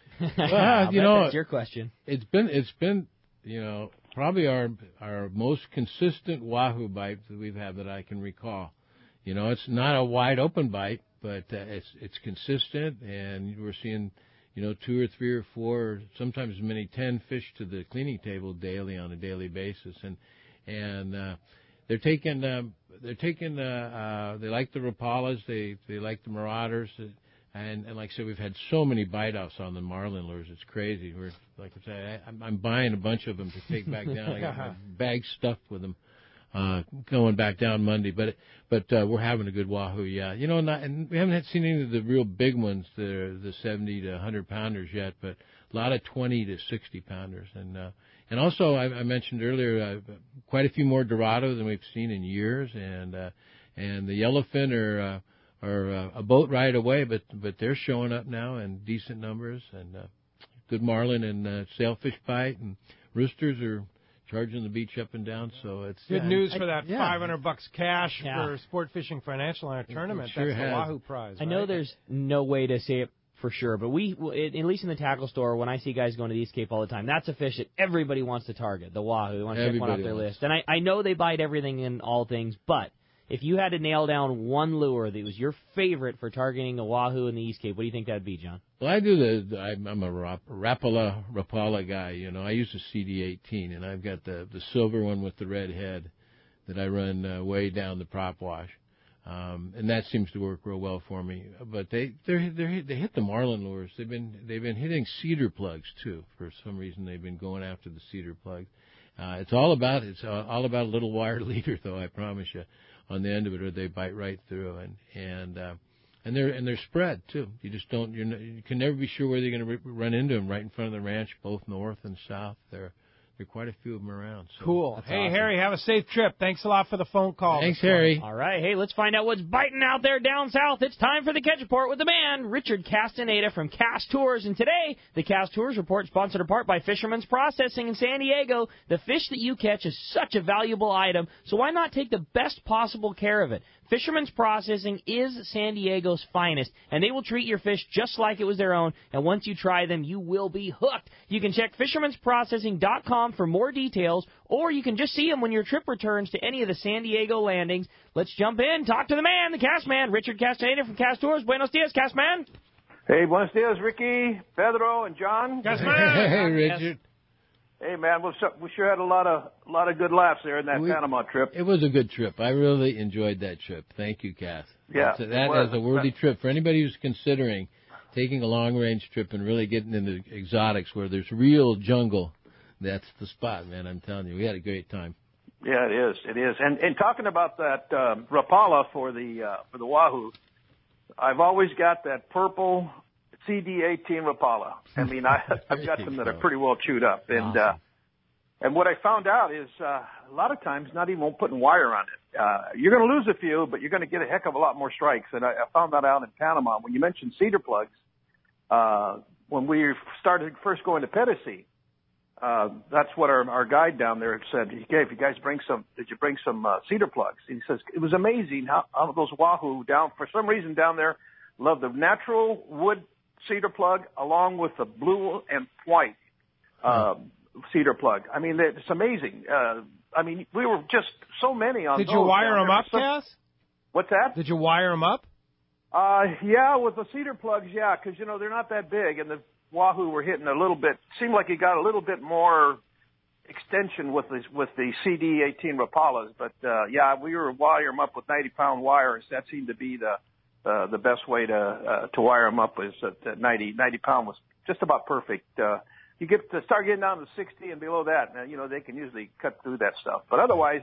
well, you know, that's your question. It's been it's been you know probably our our most consistent Wahoo bite that we've had that I can recall. You know, it's not a wide open bite, but uh, it's it's consistent, and we're seeing, you know, two or three or four, sometimes as many ten fish to the cleaning table daily on a daily basis, and and uh, they're taking uh, they're taking uh, uh, they like the Rapalas, they they like the Marauders, and and like I said, we've had so many bite offs on the marlin lures, it's crazy. We're like I said, I, I'm, I'm buying a bunch of them to take back down. I got my bag stuffed with them. Uh, going back down Monday, but but uh, we're having a good Wahoo, yeah. You know, not, and we haven't had seen any of the real big ones, the the seventy to one hundred pounders yet, but a lot of twenty to sixty pounders, and uh, and also I, I mentioned earlier uh, quite a few more Dorado than we've seen in years, and uh, and the yellowfin are uh, are uh, a boat ride away, but but they're showing up now in decent numbers, and uh, good marlin and uh, sailfish bite, and roosters are charging the beach up and down, so it's good yeah, news I, for that yeah. five hundred bucks cash yeah. for Sport Fishing Financial in our tournament. Sure That's has. the Wahoo prize. I right? know there's no way to say it for sure, but we, at least in the tackle store, when I see guys going to the East Cape all the time, that's a fish that everybody wants to target, the Wahoo. They want to check one off their wants. list. And I, I know they bite everything in all things, but if you had to nail down one lure that was your favorite for targeting a Wahoo in the East Cape, what do you think that'd be, John? Well, I do the. I'm, I'm a Rap, Rapala Rapala guy. You know, I use the C D eighteen, and I've got the the silver one with the red head that I run uh, way down the prop wash, um, and that seems to work real well for me. But they they they they hit the marlin lures. They've been they've been hitting cedar plugs too. For some reason, they've been going after the cedar plugs. Uh, it's all about it's all about a little wire leader, though. I promise you, on the end of it, or they bite right through, and and. Uh, And they're and they're spread too. You just don't. You're, you can never be sure where they're going to run into them. Right in front of the ranch, both north and south. There, there are quite a few of them around. So cool. Hey, awesome. Harry, have a safe trip. Thanks a lot for the phone call. Thanks, Harry. All right, hey, let's find out what's biting out there down south. It's time for the Catch Report with the man, Richard Castaneda from Cast Tours. And today, the Cast Tours Report, sponsored in part by Fisherman's Processing in San Diego. The fish that you catch is such a valuable item, so why not take the best possible care of it? Fisherman's Processing is San Diego's finest, and they will treat your fish just like it was their own, and once you try them, you will be hooked. You can check fishermans processing dot com for more details, or you can just see them when your trip returns to any of the San Diego landings. Let's jump in, talk to the man, the Cast Man, Richard Castaneda from Cast Tours. Buenos dias, Cast Man. Hey, buenos dias, Ricky, Pedro, and John. Cast Man. Hey, Richard. Hey, man, we we sure had a lot of a lot of good laughs there in that We, Panama trip. It was a good trip. I really enjoyed that trip. Thank you, Cass. Yeah, That's a, that was. is a worthy trip for anybody who's considering taking a long range trip and really getting into exotics where there's real jungle. That's the spot, man. I'm telling you, we had a great time. Yeah, it is. It is. And and talking about that um, Rapala for the uh, for the Wahoo, I've always got that purple C D eighteen Rapala. I mean, I, I've got some that are pretty well chewed up. And awesome. uh, and what I found out is uh, a lot of times not even putting wire on it. Uh, you're going to lose a few, but you're going to get a heck of a lot more strikes. And I, I found that out in Panama. When you mentioned cedar plugs, uh, when we started first going to Pedicee, uh, that's what our, our guide down there said. He gave, you guys bring some, did you bring some uh, cedar plugs? And he says, it was amazing how, how those Wahoo down, for some reason down there, love the natural wood cedar plug along with the blue and white uh, cedar plug. I mean, it's amazing. Uh, I mean, we were just so many on Did those. you wire down them there. up, So- Cass? What's that? Did you wire them up? Uh, yeah, with the cedar plugs, yeah, because, you know, they're not that big, and the Wahoo were hitting a little bit. Seemed like it got a little bit more extension with the, with the C D eighteen Rapalas, but, uh, yeah, we were wiring them up with ninety pound wires. That seemed to be the, uh, the best way to, uh, to wire them up, was at uh, ninety, ninety pound was just about perfect. Uh, you get to start getting down to sixty and below that, and, you know, they can usually cut through that stuff. But otherwise,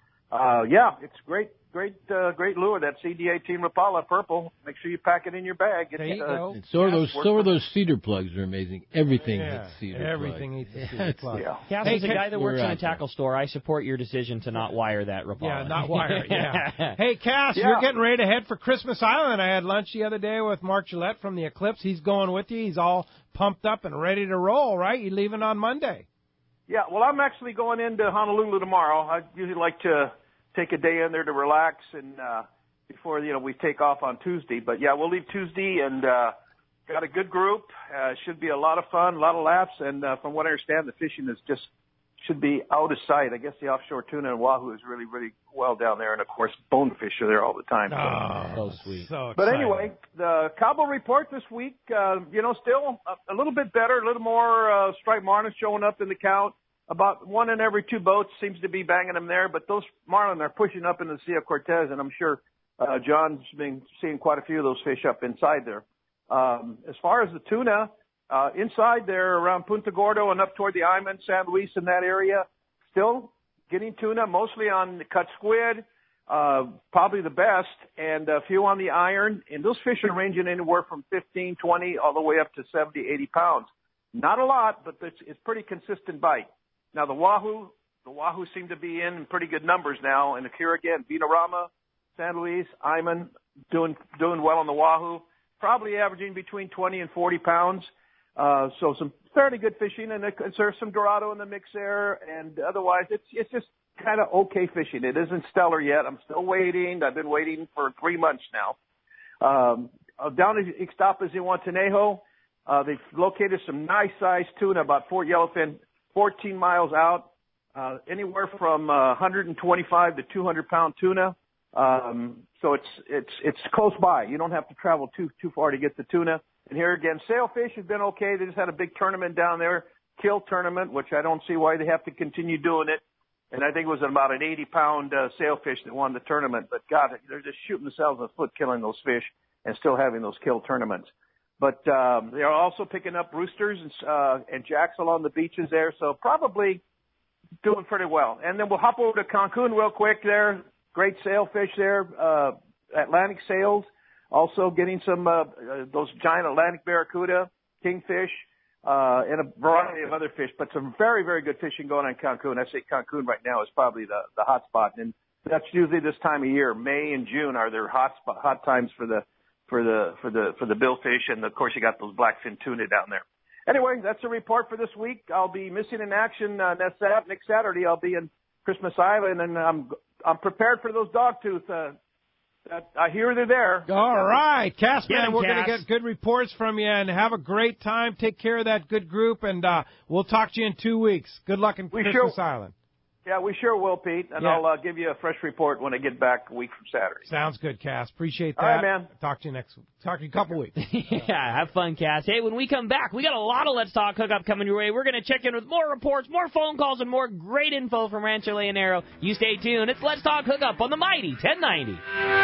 uh, yeah, it's great. Great, uh, great lure, that C D eighteen Rapala purple. Make sure you pack it in your bag. It's, There you uh, go. And so are yeah, those. worth So are it. those cedar plugs. Are amazing. Everything Yeah, hits cedar. everything plug. eats the Yeah, cedar it's- plug. Yeah. Cass, Hey, as a Ca- guy that works We're in a out there. tackle store, I support your decision to not wire that Rapala. Yeah, not wire it, yeah. Hey, Cass, Yeah. you're getting ready to head for Christmas Island. I had lunch the other day with Mark Gillette from the Eclipse. He's going with you. He's all pumped up and ready to roll, right? You're leaving on Monday. Yeah, well, I'm actually going into Honolulu tomorrow. I usually like to take a day in there to relax and uh, before, you know, we take off on Tuesday. But, yeah, we'll leave Tuesday and uh, got a good group. Uh, should be a lot of fun, a lot of laughs. And uh, from what I understand, the fishing is just should be out of sight. I guess the offshore tuna and wahoo is really, really well down there. And, of course, bonefish are there all the time. Oh, so sweet. So But exciting. anyway, the Cabo report this week, uh, you know, still a, a little bit better, a little more uh, striped marlin showing up in the count. About one in every two boats seems to be banging them there, but those marlin are pushing up into the Sea of Cortez, and I'm sure uh, John's been seeing quite a few of those fish up inside there. Um, as far as the tuna, uh, inside there around Punta Gordo and up toward the Iman, San Luis in that area, still getting tuna, mostly on the cut squid, uh, probably the best, and a few on the iron. And those fish are ranging anywhere from fifteen, twenty, all the way up to seventy, eighty pounds. Not a lot, but it's, it's pretty consistent bite. Now the wahoo, the wahoo seem to be in pretty good numbers now. And here again, Vinarama, San Luis, Iman, doing doing well on the wahoo, probably averaging between twenty and forty pounds. Uh, so some fairly good fishing, and there's some Dorado in the mix there. And otherwise, it's it's just kind of okay fishing. It isn't stellar yet. I'm still waiting. I've been waiting for three months now. Um, uh, down at Ixtapas in Guantanejo, uh, they've located some nice sized tuna, about four yellowfin, fourteen miles out, uh, anywhere from uh, one hundred twenty-five to two hundred pound tuna. Um, so it's it's it's close by. You don't have to travel too too far to get the tuna. And here again, sailfish have been okay. They just had a big tournament down there, kill tournament, which I don't see why they have to continue doing it. And I think it was about an eighty pound uh, sailfish that won the tournament. But God, they're just shooting themselves in the foot killing those fish and still having those kill tournaments. But um, they are also picking up roosters and, uh, and jacks along the beaches there, so probably doing pretty well. And then we'll hop over to Cancun real quick there. Great sailfish there, uh, Atlantic sails. Also getting some uh, uh, those giant Atlantic barracuda, kingfish, uh, and a variety of other fish. But some very, very good fishing going on in Cancun. I say Cancun right now is probably the, the hot spot. And that's usually this time of year. May and June are their hot spot, hot times for the for the for the for the billfish, and of course you got those blackfin tuna down there. Anyway, that's a report for this week. I'll be missing in action uh, next Sat- next Saturday. I'll be in Christmas Island, and I'm I'm prepared for those dogtooth. Uh, that I hear they're there. All right, Cass, Get man, 'em, we're going to Cass. get good reports from you, and have a great time. Take care of that good group, and uh, we'll talk to you in two weeks. Good luck in We Christmas sure- Island. Yeah, we sure will, Pete, and Yeah. I'll uh, give you a fresh report when I get back a week from Saturday. Sounds good, Cass. Appreciate that. All right, man. Talk to you next. Talk to you in a couple weeks. Yeah, have fun, Cass. Hey, when we come back, we got a lot of Let's Talk Hookup coming your way. We're going to check in with more reports, more phone calls, and more great info from Rancho Leonero. You stay tuned. It's Let's Talk Hookup on the mighty ten ninety.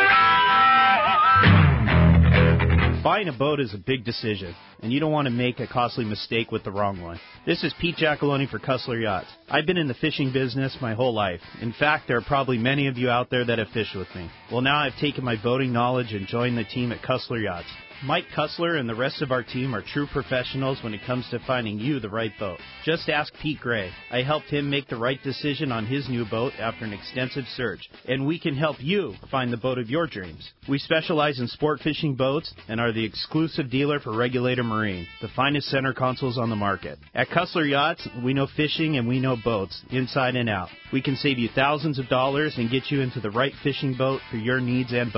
Buying a boat is a big decision, and you don't want to make a costly mistake with the wrong one. This is Pete Giacalone for Cussler Yachts. I've been in the fishing business my whole life. In fact, there are probably many of you out there that have fished with me. Well, now I've taken my boating knowledge and joined the team at Cussler Yachts. Mike Cussler and the rest of our team are true professionals when it comes to finding you the right boat. Just ask Pete Gray. I helped him make the right decision on his new boat after an extensive search, and we can help you find the boat of your dreams. We specialize in sport fishing boats and are the exclusive dealer for Regulator Marine, the finest center consoles on the market. At Cussler Yachts, we know fishing and we know boats, inside and out. We can save you thousands of dollars and get you into the right fishing boat for your needs and budget.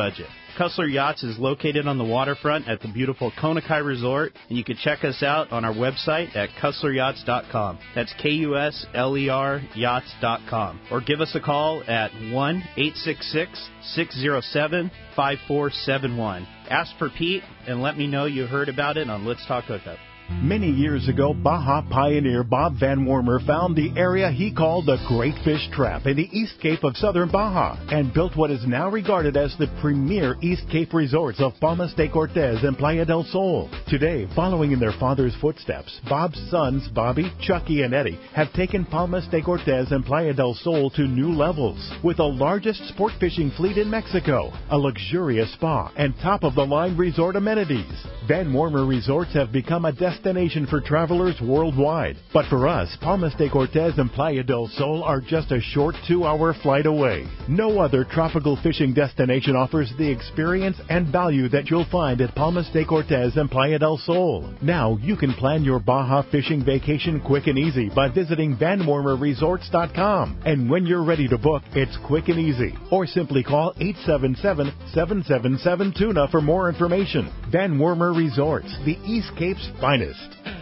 Cussler Yachts is located on the waterfront at the beautiful Konakai Resort, and you can check us out on our website at kussler yachts dot com. That's K U S L E R yachts dot com. Or give us a call at one eight six six, six zero seven, five four seven one. Ask for Pete and let me know you heard about it on Let's Talk Hookup. Many years ago, Baja pioneer Bob Van Wormer found the area he called the Great Fish Trap in the East Cape of southern Baja and built what is now regarded as the premier East Cape resorts of Palmas de Cortez and Playa del Sol. Today, following in their father's footsteps, Bob's sons, Bobby, Chucky, and Eddie, have taken Palmas de Cortez and Playa del Sol to new levels with the largest sport fishing fleet in Mexico, a luxurious spa, and top-of-the-line resort amenities. Van Wormer Resorts have become a destination destination for travelers worldwide. But for us, Palmas de Cortez and Playa del Sol are just a short two-hour flight away. No other tropical fishing destination offers the experience and value that you'll find at Palmas de Cortez and Playa del Sol. Now you can plan your Baja fishing vacation quick and easy by visiting van wormer resorts dot com. And when you're ready to book, it's quick and easy. Or simply call eight seven seven, seven seven seven, tuna for more information. Van Wormer Resorts, the East Cape's finest.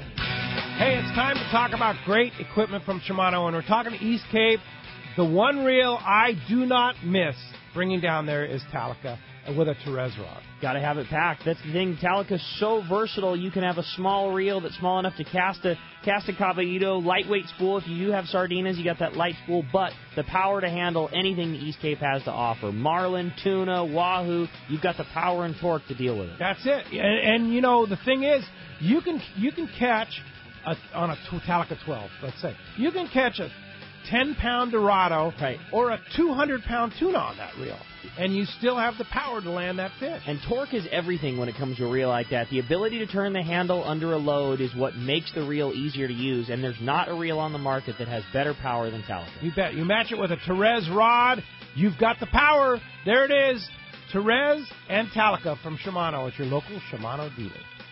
Hey, it's time to talk about great equipment from Shimano, and we're talking to East Cape. The one reel I do not miss bringing down there is Talica with a Therese rod. Got to have it packed. That's the thing. Talica's so versatile. You can have a small reel that's small enough to cast a cast a caballito, lightweight spool. If you do have sardinas, you got that light spool, but the power to handle anything the East Cape has to offer. Marlin, tuna, wahoo, you've got the power and torque to deal with it. That's it. And, and you know, the thing is, you can you can catch a, on a Talica twelve, let's say, you can catch a ten-pound Dorado right. or a two hundred pound tuna on that reel, and you still have the power to land that fish. And torque is everything when it comes to a reel like that. The ability to turn the handle under a load is what makes the reel easier to use, and there's not a reel on the market that has better power than Talica. You bet. You match it with a Therese rod, you've got the power. There it is, Therese and Talica from Shimano at your local Shimano dealer.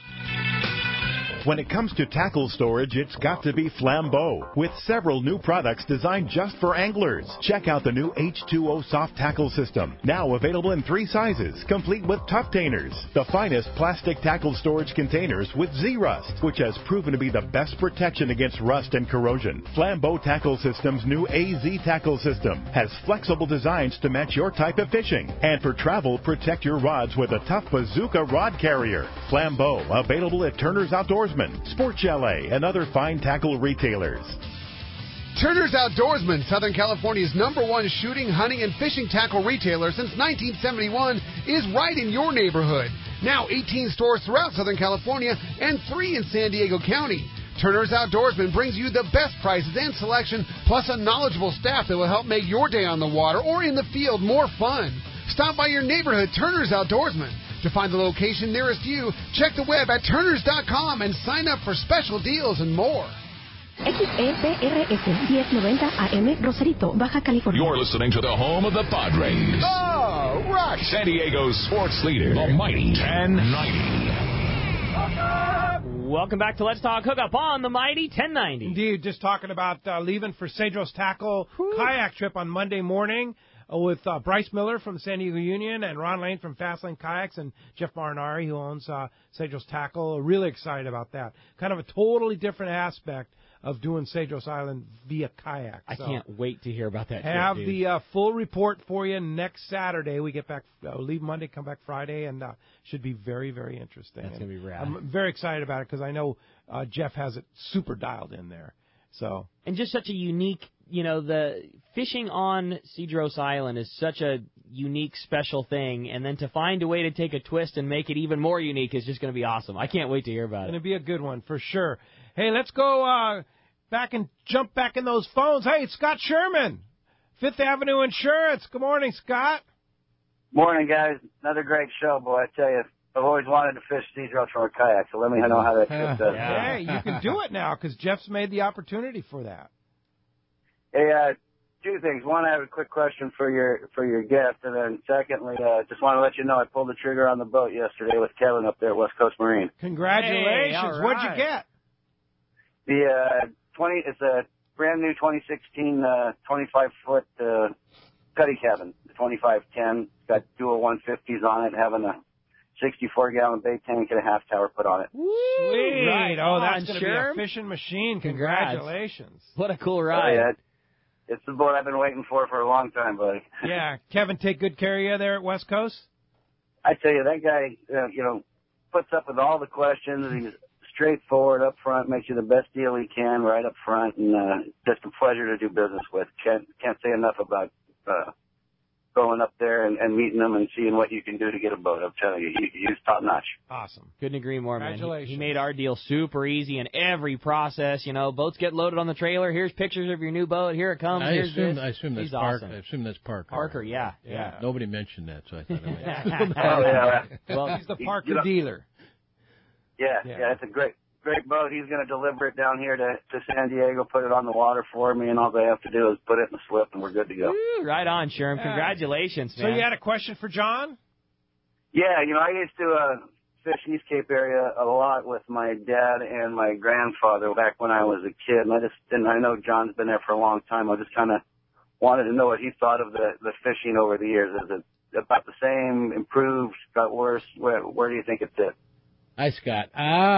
When it comes to tackle storage, it's got to be Flambeau, with several new products designed just for anglers. Check out the new H two O soft tackle system, now available in three sizes, complete with Tuftainers, the finest plastic tackle storage containers with Z-Rust, which has proven to be the best protection against rust and corrosion. Flambeau Tackle System's new A Z tackle system has flexible designs to match your type of fishing. And for travel, protect your rods with a tough bazooka rod carrier. Flambeau, available at Turner's Outdoorsman, Sport Chalet, and other fine tackle retailers. Turner's Outdoorsman, Southern California's number one shooting, hunting, and fishing tackle retailer since nineteen seventy-one, is right in your neighborhood. Now eighteen stores throughout Southern California and three in San Diego County. Turner's Outdoorsman brings you the best prices and selection, plus a knowledgeable staff that will help make your day on the water or in the field more fun. Stop by your neighborhood Turner's Outdoorsman. To find the location nearest you, check the web at turners dot com and sign up for special deals and more. X E P R S ten ninety A M, Rosarito, Baja California. You're listening to the home of the Padres. Oh, rush! San Diego's sports leader, the mighty ten ninety. Welcome back to Let's Talk Hookup on the mighty ten ninety. Indeed, just talking about uh, leaving for Cedros Tackle kayak trip on Monday morning. Uh, with uh, Bryce Miller from the San Diego Union and Ron Lane from Fastlane Kayaks and Jeff Marinari, who owns uh, Cedros Tackle. Really excited about that. Kind of a totally different aspect of doing Cedros Island via kayak. I so can't wait to hear about that. Have trip, the uh, full report for you next Saturday. We get back, uh, leave Monday, come back Friday, and uh, should be very, very interesting. That's going to be rad. I'm very excited about it because I know uh, Jeff has it super dialed in there. So and just such a unique, you know, the fishing on Cedros Island is such a unique, special thing, and then to find a way to take a twist and make it even more unique is just going to be awesome. I can't wait to hear about it's it. Going to be a good one for sure. Hey, let's go uh, back and jump back in those phones. Hey, it's Scott Sherman, Fifth Avenue Insurance. Good morning, Scott. Morning, guys. Another great show, boy. I tell you, I've always wanted to fish Cedros from a kayak, so let me know how that trip does. Hey, you can do it now because Jeff's made the opportunity for that. Hey, uh, two things. One, I have a quick question for your for your guest, and then secondly, uh, just want to let you know I pulled the trigger on the boat yesterday with Kevin up there at West Coast Marine. Congratulations! Hey, all What'd right. you get? The uh, twenty. It's a brand new twenty sixteen uh, twenty-five foot uh, cuddy cabin. twenty-five ten. It's got dual one fifties on it, having a sixty-four gallon bait tank and a half tower put on it. Sweet. Right oh, on, that's going to be a Sherm. fishing machine. Congrats. Congratulations. What a cool Oh, ride. yeah, it's the boat I've been waiting for for a long time, buddy. Yeah. Kevin, take good care of you there at West Coast? I tell you, that guy, uh, you know, puts up with all the questions. He's straightforward up front, makes you the best deal he can right up front, and uh, just a pleasure to do business with. Can't can't say enough about uh, going up there and, and meeting him and seeing what you can do to get a boat. I'm telling you, he, he's top notch. Awesome. Couldn't agree more, man. He, Congratulations. he made our deal super easy in every process. You know, boats get loaded on the trailer. Here's pictures of your new boat. Here it comes. I Here's assume this. I assume that's He's Parker. awesome. I assume that's Parker. Parker, yeah, yeah. Nobody mentioned that, so I thought I Oh, yeah. Well, he's the He- Parker you know- dealer. Yeah, Yeah. yeah, it's a great, great boat. He's going to deliver it down here to, to San Diego, put it on the water for me, and all they have to do is put it in the slip, and we're good to go. Woo, right on, Sherm. Yeah. Congratulations, So man. you had a question for John? Yeah, you know, I used to uh, fish East Cape area a lot with my dad and my grandfather back when I was a kid, and I just didn't. I know John's been there for a long time. I just kind of wanted to know what he thought of the the fishing over the years. Is it about the same, improved, got worse? Where where do you think it's at? Hi, Scott.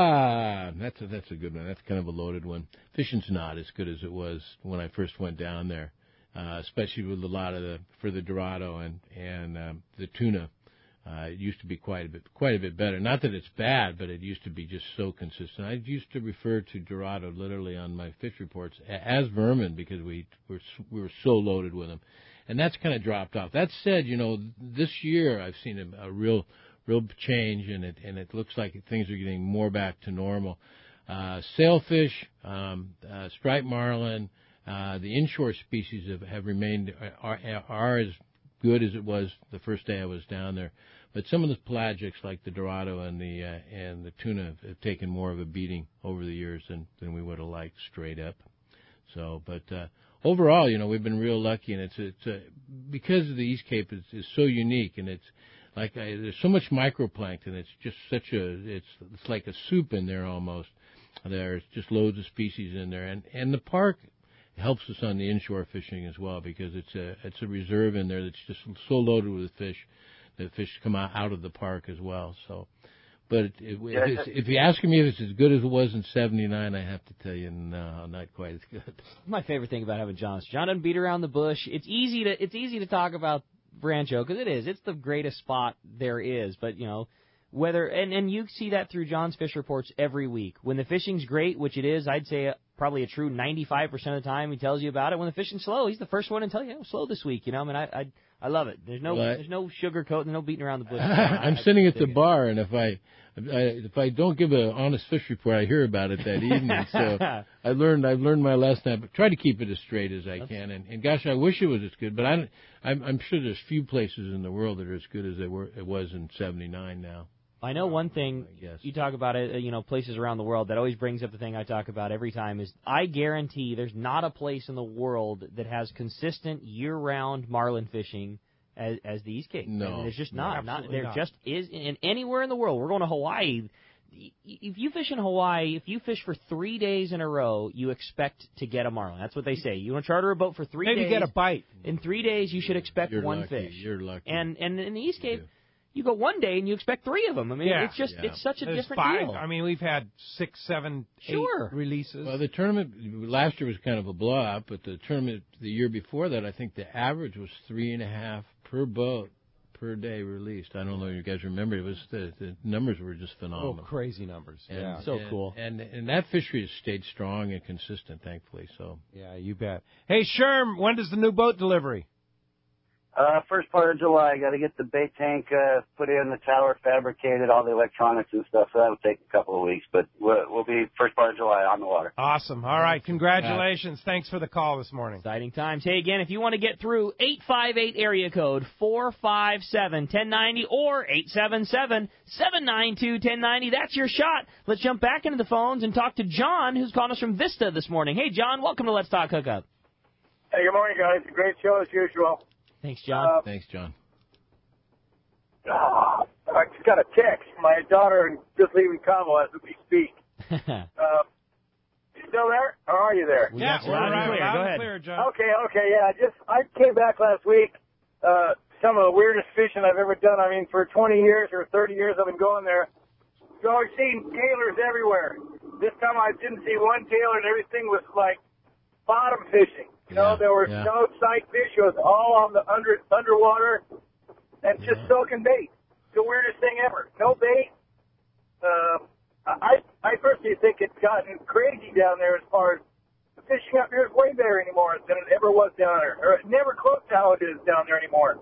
Ah, that's a, that's a good one. That's kind of a loaded one. Fishing's not as good as it was when I first went down there, uh, especially with a lot of the for the Dorado and and um, the tuna. Uh, it used to be quite a bit quite a bit better. Not that it's bad, but it used to be just so consistent. I used to refer to Dorado literally on my fish reports as vermin because we were we were so loaded with them, and that's kind of dropped off. That said, you know, this year I've seen a, a real real change, and it and it looks like things are getting more back to normal. Uh, sailfish, um, uh, striped marlin, uh, the inshore species have, have remained are, are as good as it was the first day I was down there. But some of the pelagics, like the Dorado and the uh, and the tuna, have, have taken more of a beating over the years than, than we would have liked, straight up. So, but uh, overall, you know, we've been real lucky, and it's it's uh, because of the East Cape is, is so unique, and it's like I, there's so much microplankton. It's just such a it's it's like a soup in there almost. There's just loads of species in there, and and the park helps us on the inshore fishing as well because it's a it's a reserve in there that's just so loaded with fish. The fish come out, out of the park as well. So, but it, it, Yeah, if, it's, if you ask me if it's as good as it was in seventy-nine, I have to tell you, no, not quite as good. My favorite thing about having John is John doesn't beat around the bush. It's easy to it's easy to talk about Rancho because it is. It's the greatest spot there is. But you know, whether and and you see that through John's fish reports every week. When the fishing's great, which it is, I'd say probably a true ninety-five percent of the time he tells you about it. When the fishing's slow, he's the first one to tell you, oh, slow this week. You know, I mean, I I, I love it. There's no Well, I- there's no sugarcoat, there's no beating around the bush. I'm I- sitting I at the dig it. bar, and if I, if I if I don't give an honest fish report, I hear about it that evening. So I learned I've learned my lesson. I try to keep it as straight as I can. And, and gosh, I wish it was as good, but I, I'm, I'm sure there's few places in the world that are as good as they were it was in seventy-nine now. I know one thing guess. you talk about it, you know, places around the world that always brings up the thing I talk about every time is I guarantee there's not a place in the world that has consistent year-round marlin fishing as, as the East Cape. No, I mean, there's just no, not. not absolutely there not. just is, and anywhere in the world. We're going to Hawaii. If you fish in Hawaii, if you fish for three days in a row, you expect to get a marlin. That's what they say. You want to charter a boat for three Maybe days. get a bite. In three days, you should expect You're one lucky. fish. You're lucky. And and in the East Cape, you go one day and you expect three of them. I mean, Yeah. it's just Yeah. it's such a There's different five. deal. I mean, we've had six, seven, Sure. eight releases. Well, the tournament last year was kind of a blowout, but the tournament the year before that, I think the average was three and a half per boat per day released. I don't know if you guys remember. It was the, the numbers were just oh, phenomenal. crazy numbers. And, yeah. So and- cool. And and that fishery has stayed strong and consistent, thankfully. So Yeah, you bet. Hey, Sherm, when does the new boat delivery? Uh, first part of July, got to get the bait tank uh, put in, the tower fabricated, all the electronics and stuff. So that'll take a couple of weeks, but we'll, we'll be first part of July on the water. Awesome. All right. Congratulations. Thanks for the call this morning. Exciting times. Hey, again, if you want to get through, eight five eight area code four five seven, one zero nine zero or eight seven seven, seven nine two, one zero nine zero. That's your shot. Let's jump back into the phones and talk to John, who's calling us from Vista this morning. Hey, John, welcome to Let's Talk Hookup. Hey, good morning, guys. Great show as usual. Thanks, John. Uh, thanks, John. Uh, I just got a text. My daughter just leaving Cabo as we speak. Uh, you still there? Or are you there? Yeah, we're loud and right. clear. Loud Go and ahead. clear, John. Okay, okay, yeah. Just I came back last week uh, some of the weirdest fishing I've ever done. I mean, for twenty years or thirty years I've been going there. You always seen tailors everywhere. This time I didn't see one tailor, and everything was like bottom fishing. You know, Yeah, there were yeah. no sight fish. It was all on the under underwater and just soaking bait. The weirdest thing ever. No bait. Uh, I I personally think it's gotten crazy down there as far as the fishing up here is way better anymore than it ever was down there. Or never close to how it is down there anymore.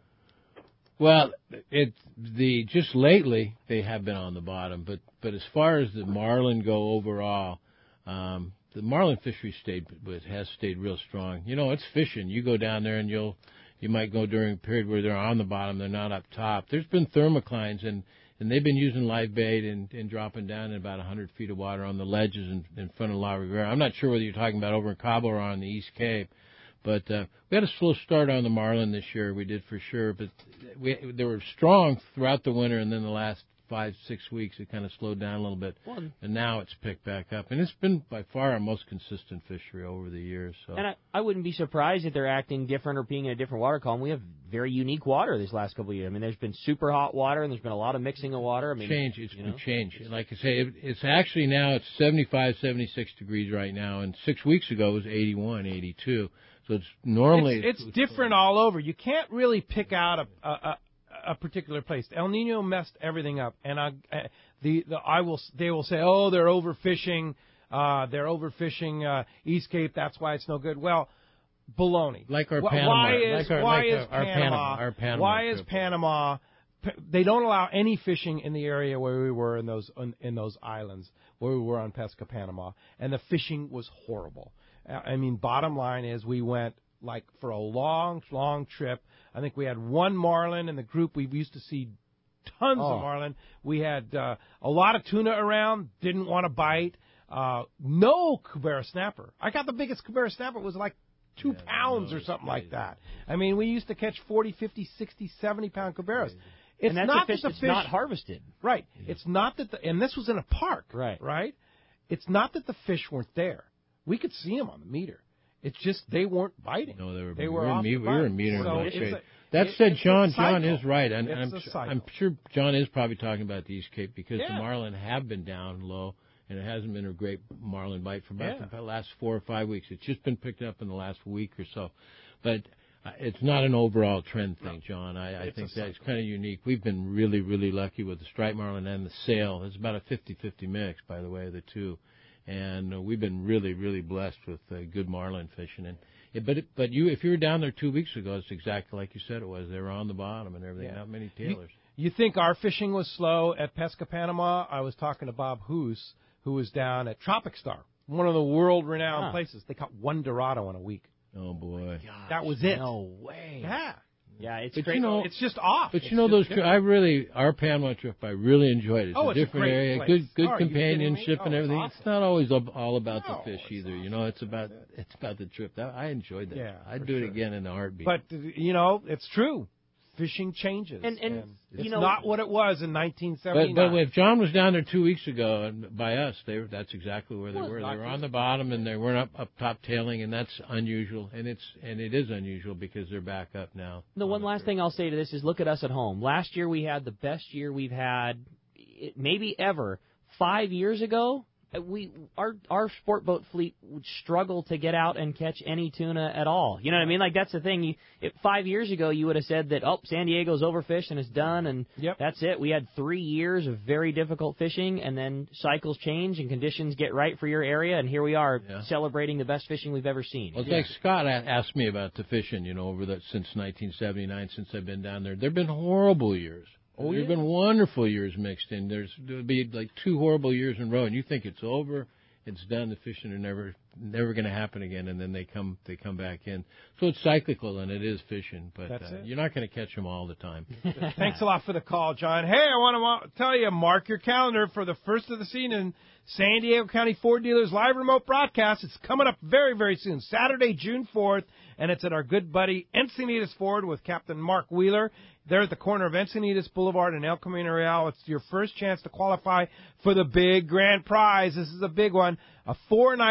Well, it the just lately they have been on the bottom, but but as far as the marlin go overall, um, the marlin fishery stayed with has stayed real strong. You know, it's fishing. You go down there and you'll you might go during a period where they're on the bottom, they're not up top. There's been thermoclines and and they've been using live bait and, and dropping down in about one hundred feet of water on the ledges in, in front of La Rivera. I'm not sure whether you're talking about over in Cabo or on the East Cape. But uh, we had a slow start on the marlin this year. We did for sure. But we they were strong throughout the winter, and then the last five, six weeks it kind of slowed down a little bit. Well, and now it's picked back up. And it's been by far our most consistent fishery over the years. So. And I, I wouldn't be surprised if they're acting different or being in a different water column. We have very unique water these last couple of years. I mean, there's been super hot water, and there's been a lot of mixing of water. I mean, change. It's you been know. change. Like I say, it, it's actually now it's seventy-five, seventy-six degrees right now, and six weeks ago it was eighty-one, eighty-two. So it's normally it's, it's different all over. You can't really pick out a a, a particular place. El Nino messed everything up, and I uh, the the I will they will say, oh, they're overfishing, uh, they're overfishing uh, East Cape. That's why it's no good. Well, baloney. Like our Wh- Panama. Why is like our, why like is our, our Panama? Panama our Panama why is trip. Panama? They don't allow any fishing in the area where we were in those in, in those islands where we were on Pesca Panama, and the fishing was horrible. I mean, bottom line is we went like for a long, long trip. I think we had one marlin in the group. We used to see tons Oh. of marlin. We had uh, a lot of tuna around. Didn't want to bite. Uh, no Cubera snapper. I got the biggest Cubera snapper. It was like two Yeah, pounds no, or something crazy. like that. I mean, we used to catch forty, fifty, sixty, seventy pound Cuberas. It's and that's not a fish that the that's fish not harvested. Right. It's not that the and this was in a park. Right. Right. It's not that the fish weren't there. We could see them on the meter. It's just they weren't biting. No, they were. They we were were, off me- the we were bite. meter in So no it's shape. a- That it- said, it's a John, John cycle. is right, and It's I'm, a cycle. I'm sure John is probably talking about the East Cape because Yeah. the marlin have been down low, and it hasn't been a great marlin bite for about Yeah. the last four or five weeks. It's just been picked up in the last week or so, but uh, it's not an overall trend thing, John. I, I It's think a that's cycle. kind of unique. We've been really, really lucky with the striped marlin and the sail. It's about a fifty-fifty mix, by the way, the two. And uh, we've been really, really blessed with uh, good marlin fishing. And it, but it, but you, if you were down there two weeks ago, it's exactly like you said it was. They were on the bottom and everything. Yeah. Not many You- tailors. You think our fishing was slow at Pesca Panama? I was talking to Bob Hoos, who was down at Tropic Star, one of the world-renowned Huh. places. They caught one Dorado in a week. Oh boy. That was it. No way. Yeah. Yeah, it's But great. you know, It's just off. But It's you know just those. different. Tri- I really our Panama trip. I really enjoyed it. It's Oh, a it's a different great area. place. Good, good Oh, are you kidding me? companionship Oh, and it's everything. awesome. It's not always ab- all about No, the fish it's either. not. You know, it's about it's about the trip. That, I enjoyed that. Yeah, I'd for do it sure. again in a heartbeat. But, you know, it's true. Fishing changes. And- and, it's you know- not what it was in nineteen But, seventy-nine. but if John was down there two weeks ago and by us, they were, that's exactly where they Well, were. They like were this. on the bottom and they weren't up, up top tailing, and that's unusual. And it's and it is unusual because they're back up now. The one last thing I'll say to this is look at us at home. Last year we had the best year we've had i- maybe ever. Five years ago, uh, we our our sport boat fleet would struggle to get out and catch any tuna at all. You know what I mean? Like that's the thing. You, it, five years ago, you would have said that oh, San Diego's overfished and it's done, and Yep. that's it. We had three years of very difficult fishing, and then cycles change and conditions get right for your area, and here we are Yeah. celebrating the best fishing we've ever seen. Well, it's like Scott a- asked me about the fishing, you know, over the since nineteen seventy-nine, since I've been down there. There've been horrible years. Oh, There've yeah. been wonderful years mixed in. There's there'll be like two horrible years in a row, and you think it's over, it's done. The fishing are never never going to happen again, and then they come they come back in. So it's cyclical, and it is fishing, but That's uh, it. you're not going to catch them all the time. Thanks a lot for the call, John. Hey, I want to tell you, mark your calendar for the first of the season, San Diego County Ford Dealers live remote broadcast. It's coming up very, very soon, Saturday, June fourth, and it's at our good buddy Encinitas Ford with Captain Mark Wheeler. They're at the corner of Encinitas Boulevard and El Camino Real. It's your first chance to qualify for the big grand prize. This is a big one, a four-night fishing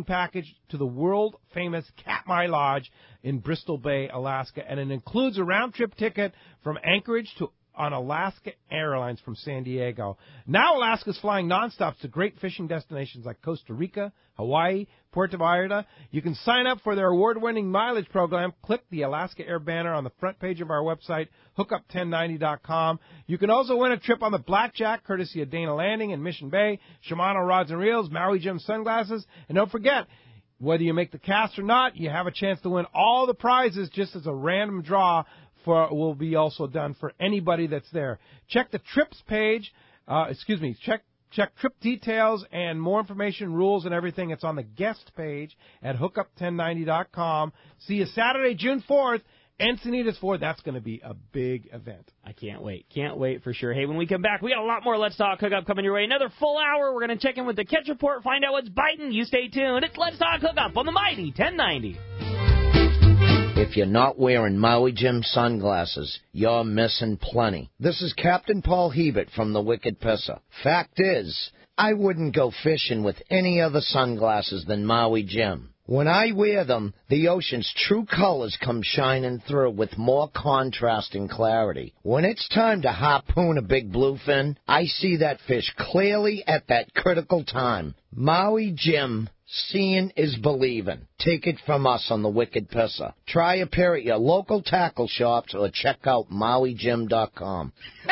package to the world-famous Katmai Lodge in Bristol Bay, Alaska, and it includes a round-trip ticket from Anchorage to on Alaska Airlines from San Diego. Now Alaska's flying nonstop to great fishing destinations like Costa Rica, Hawaii, Puerto Vallarta. You can sign up for their award-winning mileage program. Click the Alaska Air banner on the front page of our website, hookup ten ninety dot com. You can also win a trip on the Blackjack, courtesy of Dana Landing in Mission Bay, Shimano Rods and Reels, Maui Jim Sunglasses. And don't forget, whether you make the cast or not, you have a chance to win all the prizes just as a random draw for will be also done for anybody that's there. Check the trips page. Uh, excuse me. Check check trip details and more information, rules, and everything. It's on the guest page at hookup ten ninety dot com. See you Saturday, June fourth. Encinitas Ford. That's going to be a big event. I can't wait. Can't wait for sure. Hey, when we come back, we got a lot more Let's Talk Hookup coming your way. Another full hour. We're going to check in with the Catch Report, find out what's biting. You stay tuned. It's Let's Talk Hookup on the mighty ten ninety. If you're not wearing Maui Jim sunglasses, you're missing plenty. This is Captain Paul Hebert from the Wicked Pisser. Fact is, I wouldn't go fishing with any other sunglasses than Maui Jim. When I wear them, the ocean's true colors come shining through with more contrast and clarity. When it's time to harpoon a big bluefin, I see that fish clearly at that critical time. Maui Jim, seeing is believing. Take it from us on the Wicked Pisser. Try a pair at your local tackle shops or check out maui jim dot com.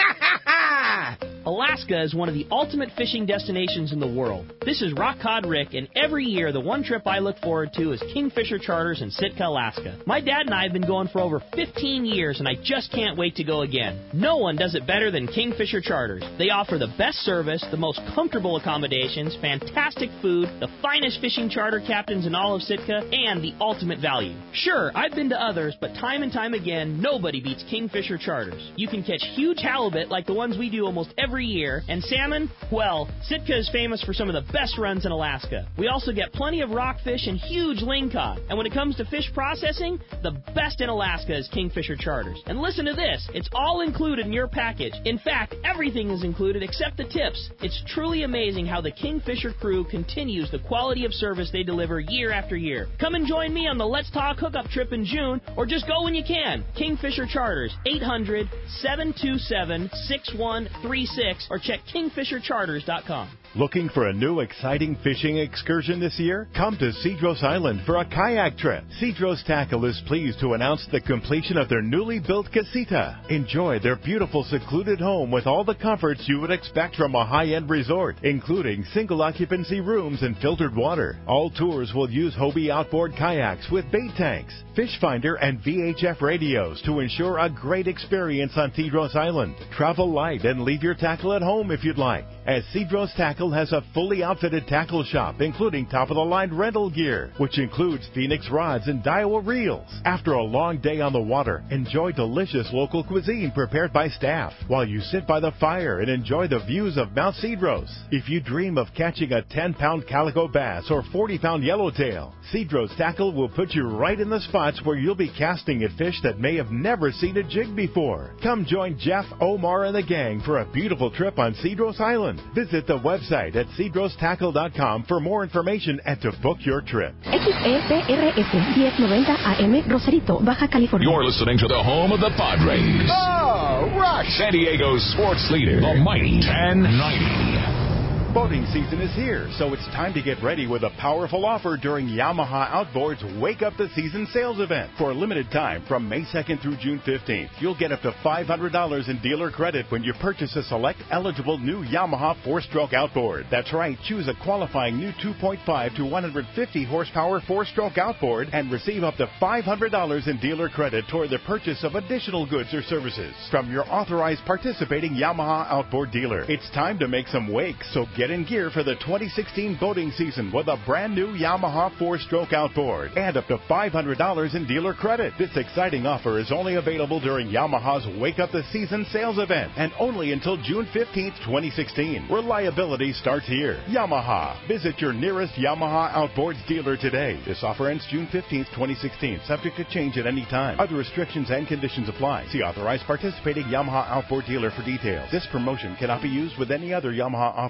Alaska is one of the ultimate fishing destinations in the world. This is Rock Cod Rick, and every year the one trip I look forward to is Kingfisher Charters in Sitka, Alaska. My dad and I have been going for over fifteen years, and I just can't wait to go again. No one does it better than Kingfisher Charters. They offer the best service, the most comfortable accommodations, fantastic food, the finest fishing charter captains in all of Sitka, and the ultimate value. Sure, I've been to others, but time and time again, nobody beats Kingfisher Charters. You can catch huge halibut like the ones we do almost every year, and salmon, well, Sitka is famous for some of the best runs in Alaska. We also get plenty of rockfish and huge lingcod. And when it comes to fish processing, the best in Alaska is Kingfisher Charters. And listen to this, it's all included in your package. In fact, everything is included except the tips. It's truly amazing how the Kingfisher crew continues the quality of service they deliver year after year. Come and join me on the Let's Talk Hookup trip in June, or just go when you can. Kingfisher Charters, eight hundred, seven two seven, six one three six, or check kingfisher charters dot com. Looking for a new exciting fishing excursion this year? Come to Cedros Island for a kayak trip. Cedros Tackle is pleased to announce the completion of their newly built casita. Enjoy their beautiful secluded home with all the comforts you would expect from a high-end resort, including single occupancy rooms and filtered water. All tours will use Hobie outboard kayaks with bait tanks, fish finder, and V H F radios to ensure a great experience on Cedros Island. Travel light and leave your tackle at home if you'd like, as Cedros Tackle has a fully outfitted tackle shop, including top-of-the-line rental gear, which includes Phoenix rods and Daiwa reels. After a long day on the water, enjoy delicious local cuisine prepared by staff while you sit by the fire and enjoy the views of Mount Cedros. If you dream of catching a ten-pound calico bass or forty-pound yellowtail, Cedros Tackle will put you right in the spots where you'll be casting at fish that may have never seen a jig before. Come join Jeff, Omar, and the gang for a beautiful trip on Cedros Island. Visit the website at cedros tackle dot com for more information and to book your trip. X E P R S ten ninety A M, Rosarito, Baja California. You're listening to the home of the Padres. Oh, rush! San Diego's sports leader, the mighty ten ninety. Boating season is here, so it's time to get ready with a powerful offer during Yamaha Outboard's Wake Up the Season sales event. For a limited time, from May second through June fifteenth, you'll get up to five hundred dollars in dealer credit when you purchase a select eligible new Yamaha four-stroke outboard. That's right, choose a qualifying new two point five to one hundred fifty horsepower four-stroke outboard and receive up to five hundred dollars in dealer credit toward the purchase of additional goods or services from your authorized participating Yamaha outboard dealer. It's time to make some wakes, so get in gear for the twenty sixteen boating season with a brand new Yamaha four-stroke outboard and up to five hundred dollars in dealer credit. This exciting offer is only available during Yamaha's Wake Up the Season sales event and only until June fifteenth, twenty sixteen. Reliability starts here. Yamaha. Visit your nearest Yamaha Outboards dealer today. This offer ends June fifteenth, twenty sixteen, subject to change at any time. Other restrictions and conditions apply. See authorized participating Yamaha Outboard dealer for details. This promotion cannot be used with any other Yamaha offer. Everybody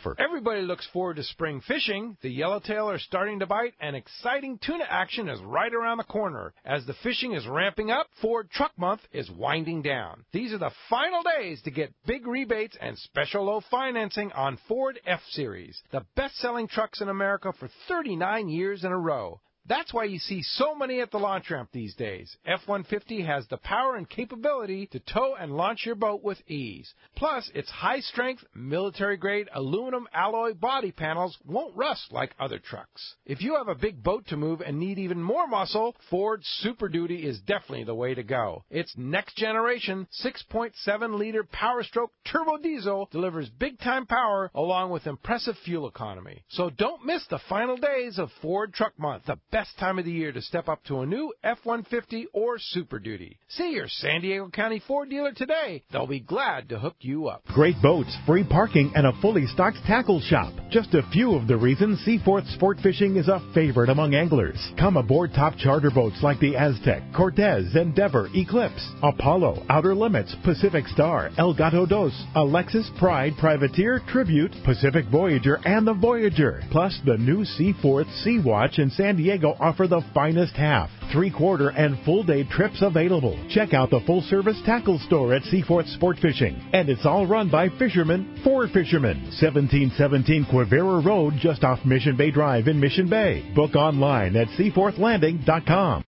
Everybody looks forward to spring fishing. The yellowtail are starting to bite, and exciting tuna action is right around the corner. As the fishing is ramping up, Ford Truck Month is winding down. These are the final days to get big rebates and special low financing on Ford F-Series, the best-selling trucks in America for thirty-nine years in a row. That's why you see so many at the launch ramp these days. F one fifty has the power and capability to tow and launch your boat with ease. Plus, its high-strength, military-grade aluminum alloy body panels won't rust like other trucks. If you have a big boat to move and need even more muscle, Ford Super Duty is definitely the way to go. Its next-generation six point seven liter Power-Stroke turbo diesel delivers big-time power along with impressive fuel economy. So don't miss the final days of Ford Truck Month, the best time of the year to step up to a new F one fifty or Super Duty. See your San Diego County Ford dealer today. They'll be glad to hook you up. Great boats, free parking, and a fully stocked tackle shop. Just a few of the reasons Seaforth Sport Fishing is a favorite among anglers. Come aboard top charter boats like the Aztec, Cortez, Endeavor, Eclipse, Apollo, Outer Limits, Pacific Star, El Gato Dos, Alexis, Pride, Privateer, Tribute, Pacific Voyager, and the Voyager. Plus, the new Seaforth Sea Watch in San Diego offer the finest half, three-quarter, and full-day trips available. Check out the full-service tackle store at Seaforth Sport Fishing. And it's all run by fishermen for fishermen. seventeen seventeen Quivira Road, just off Mission Bay Drive in Mission Bay. Book online at seaforth landing dot com.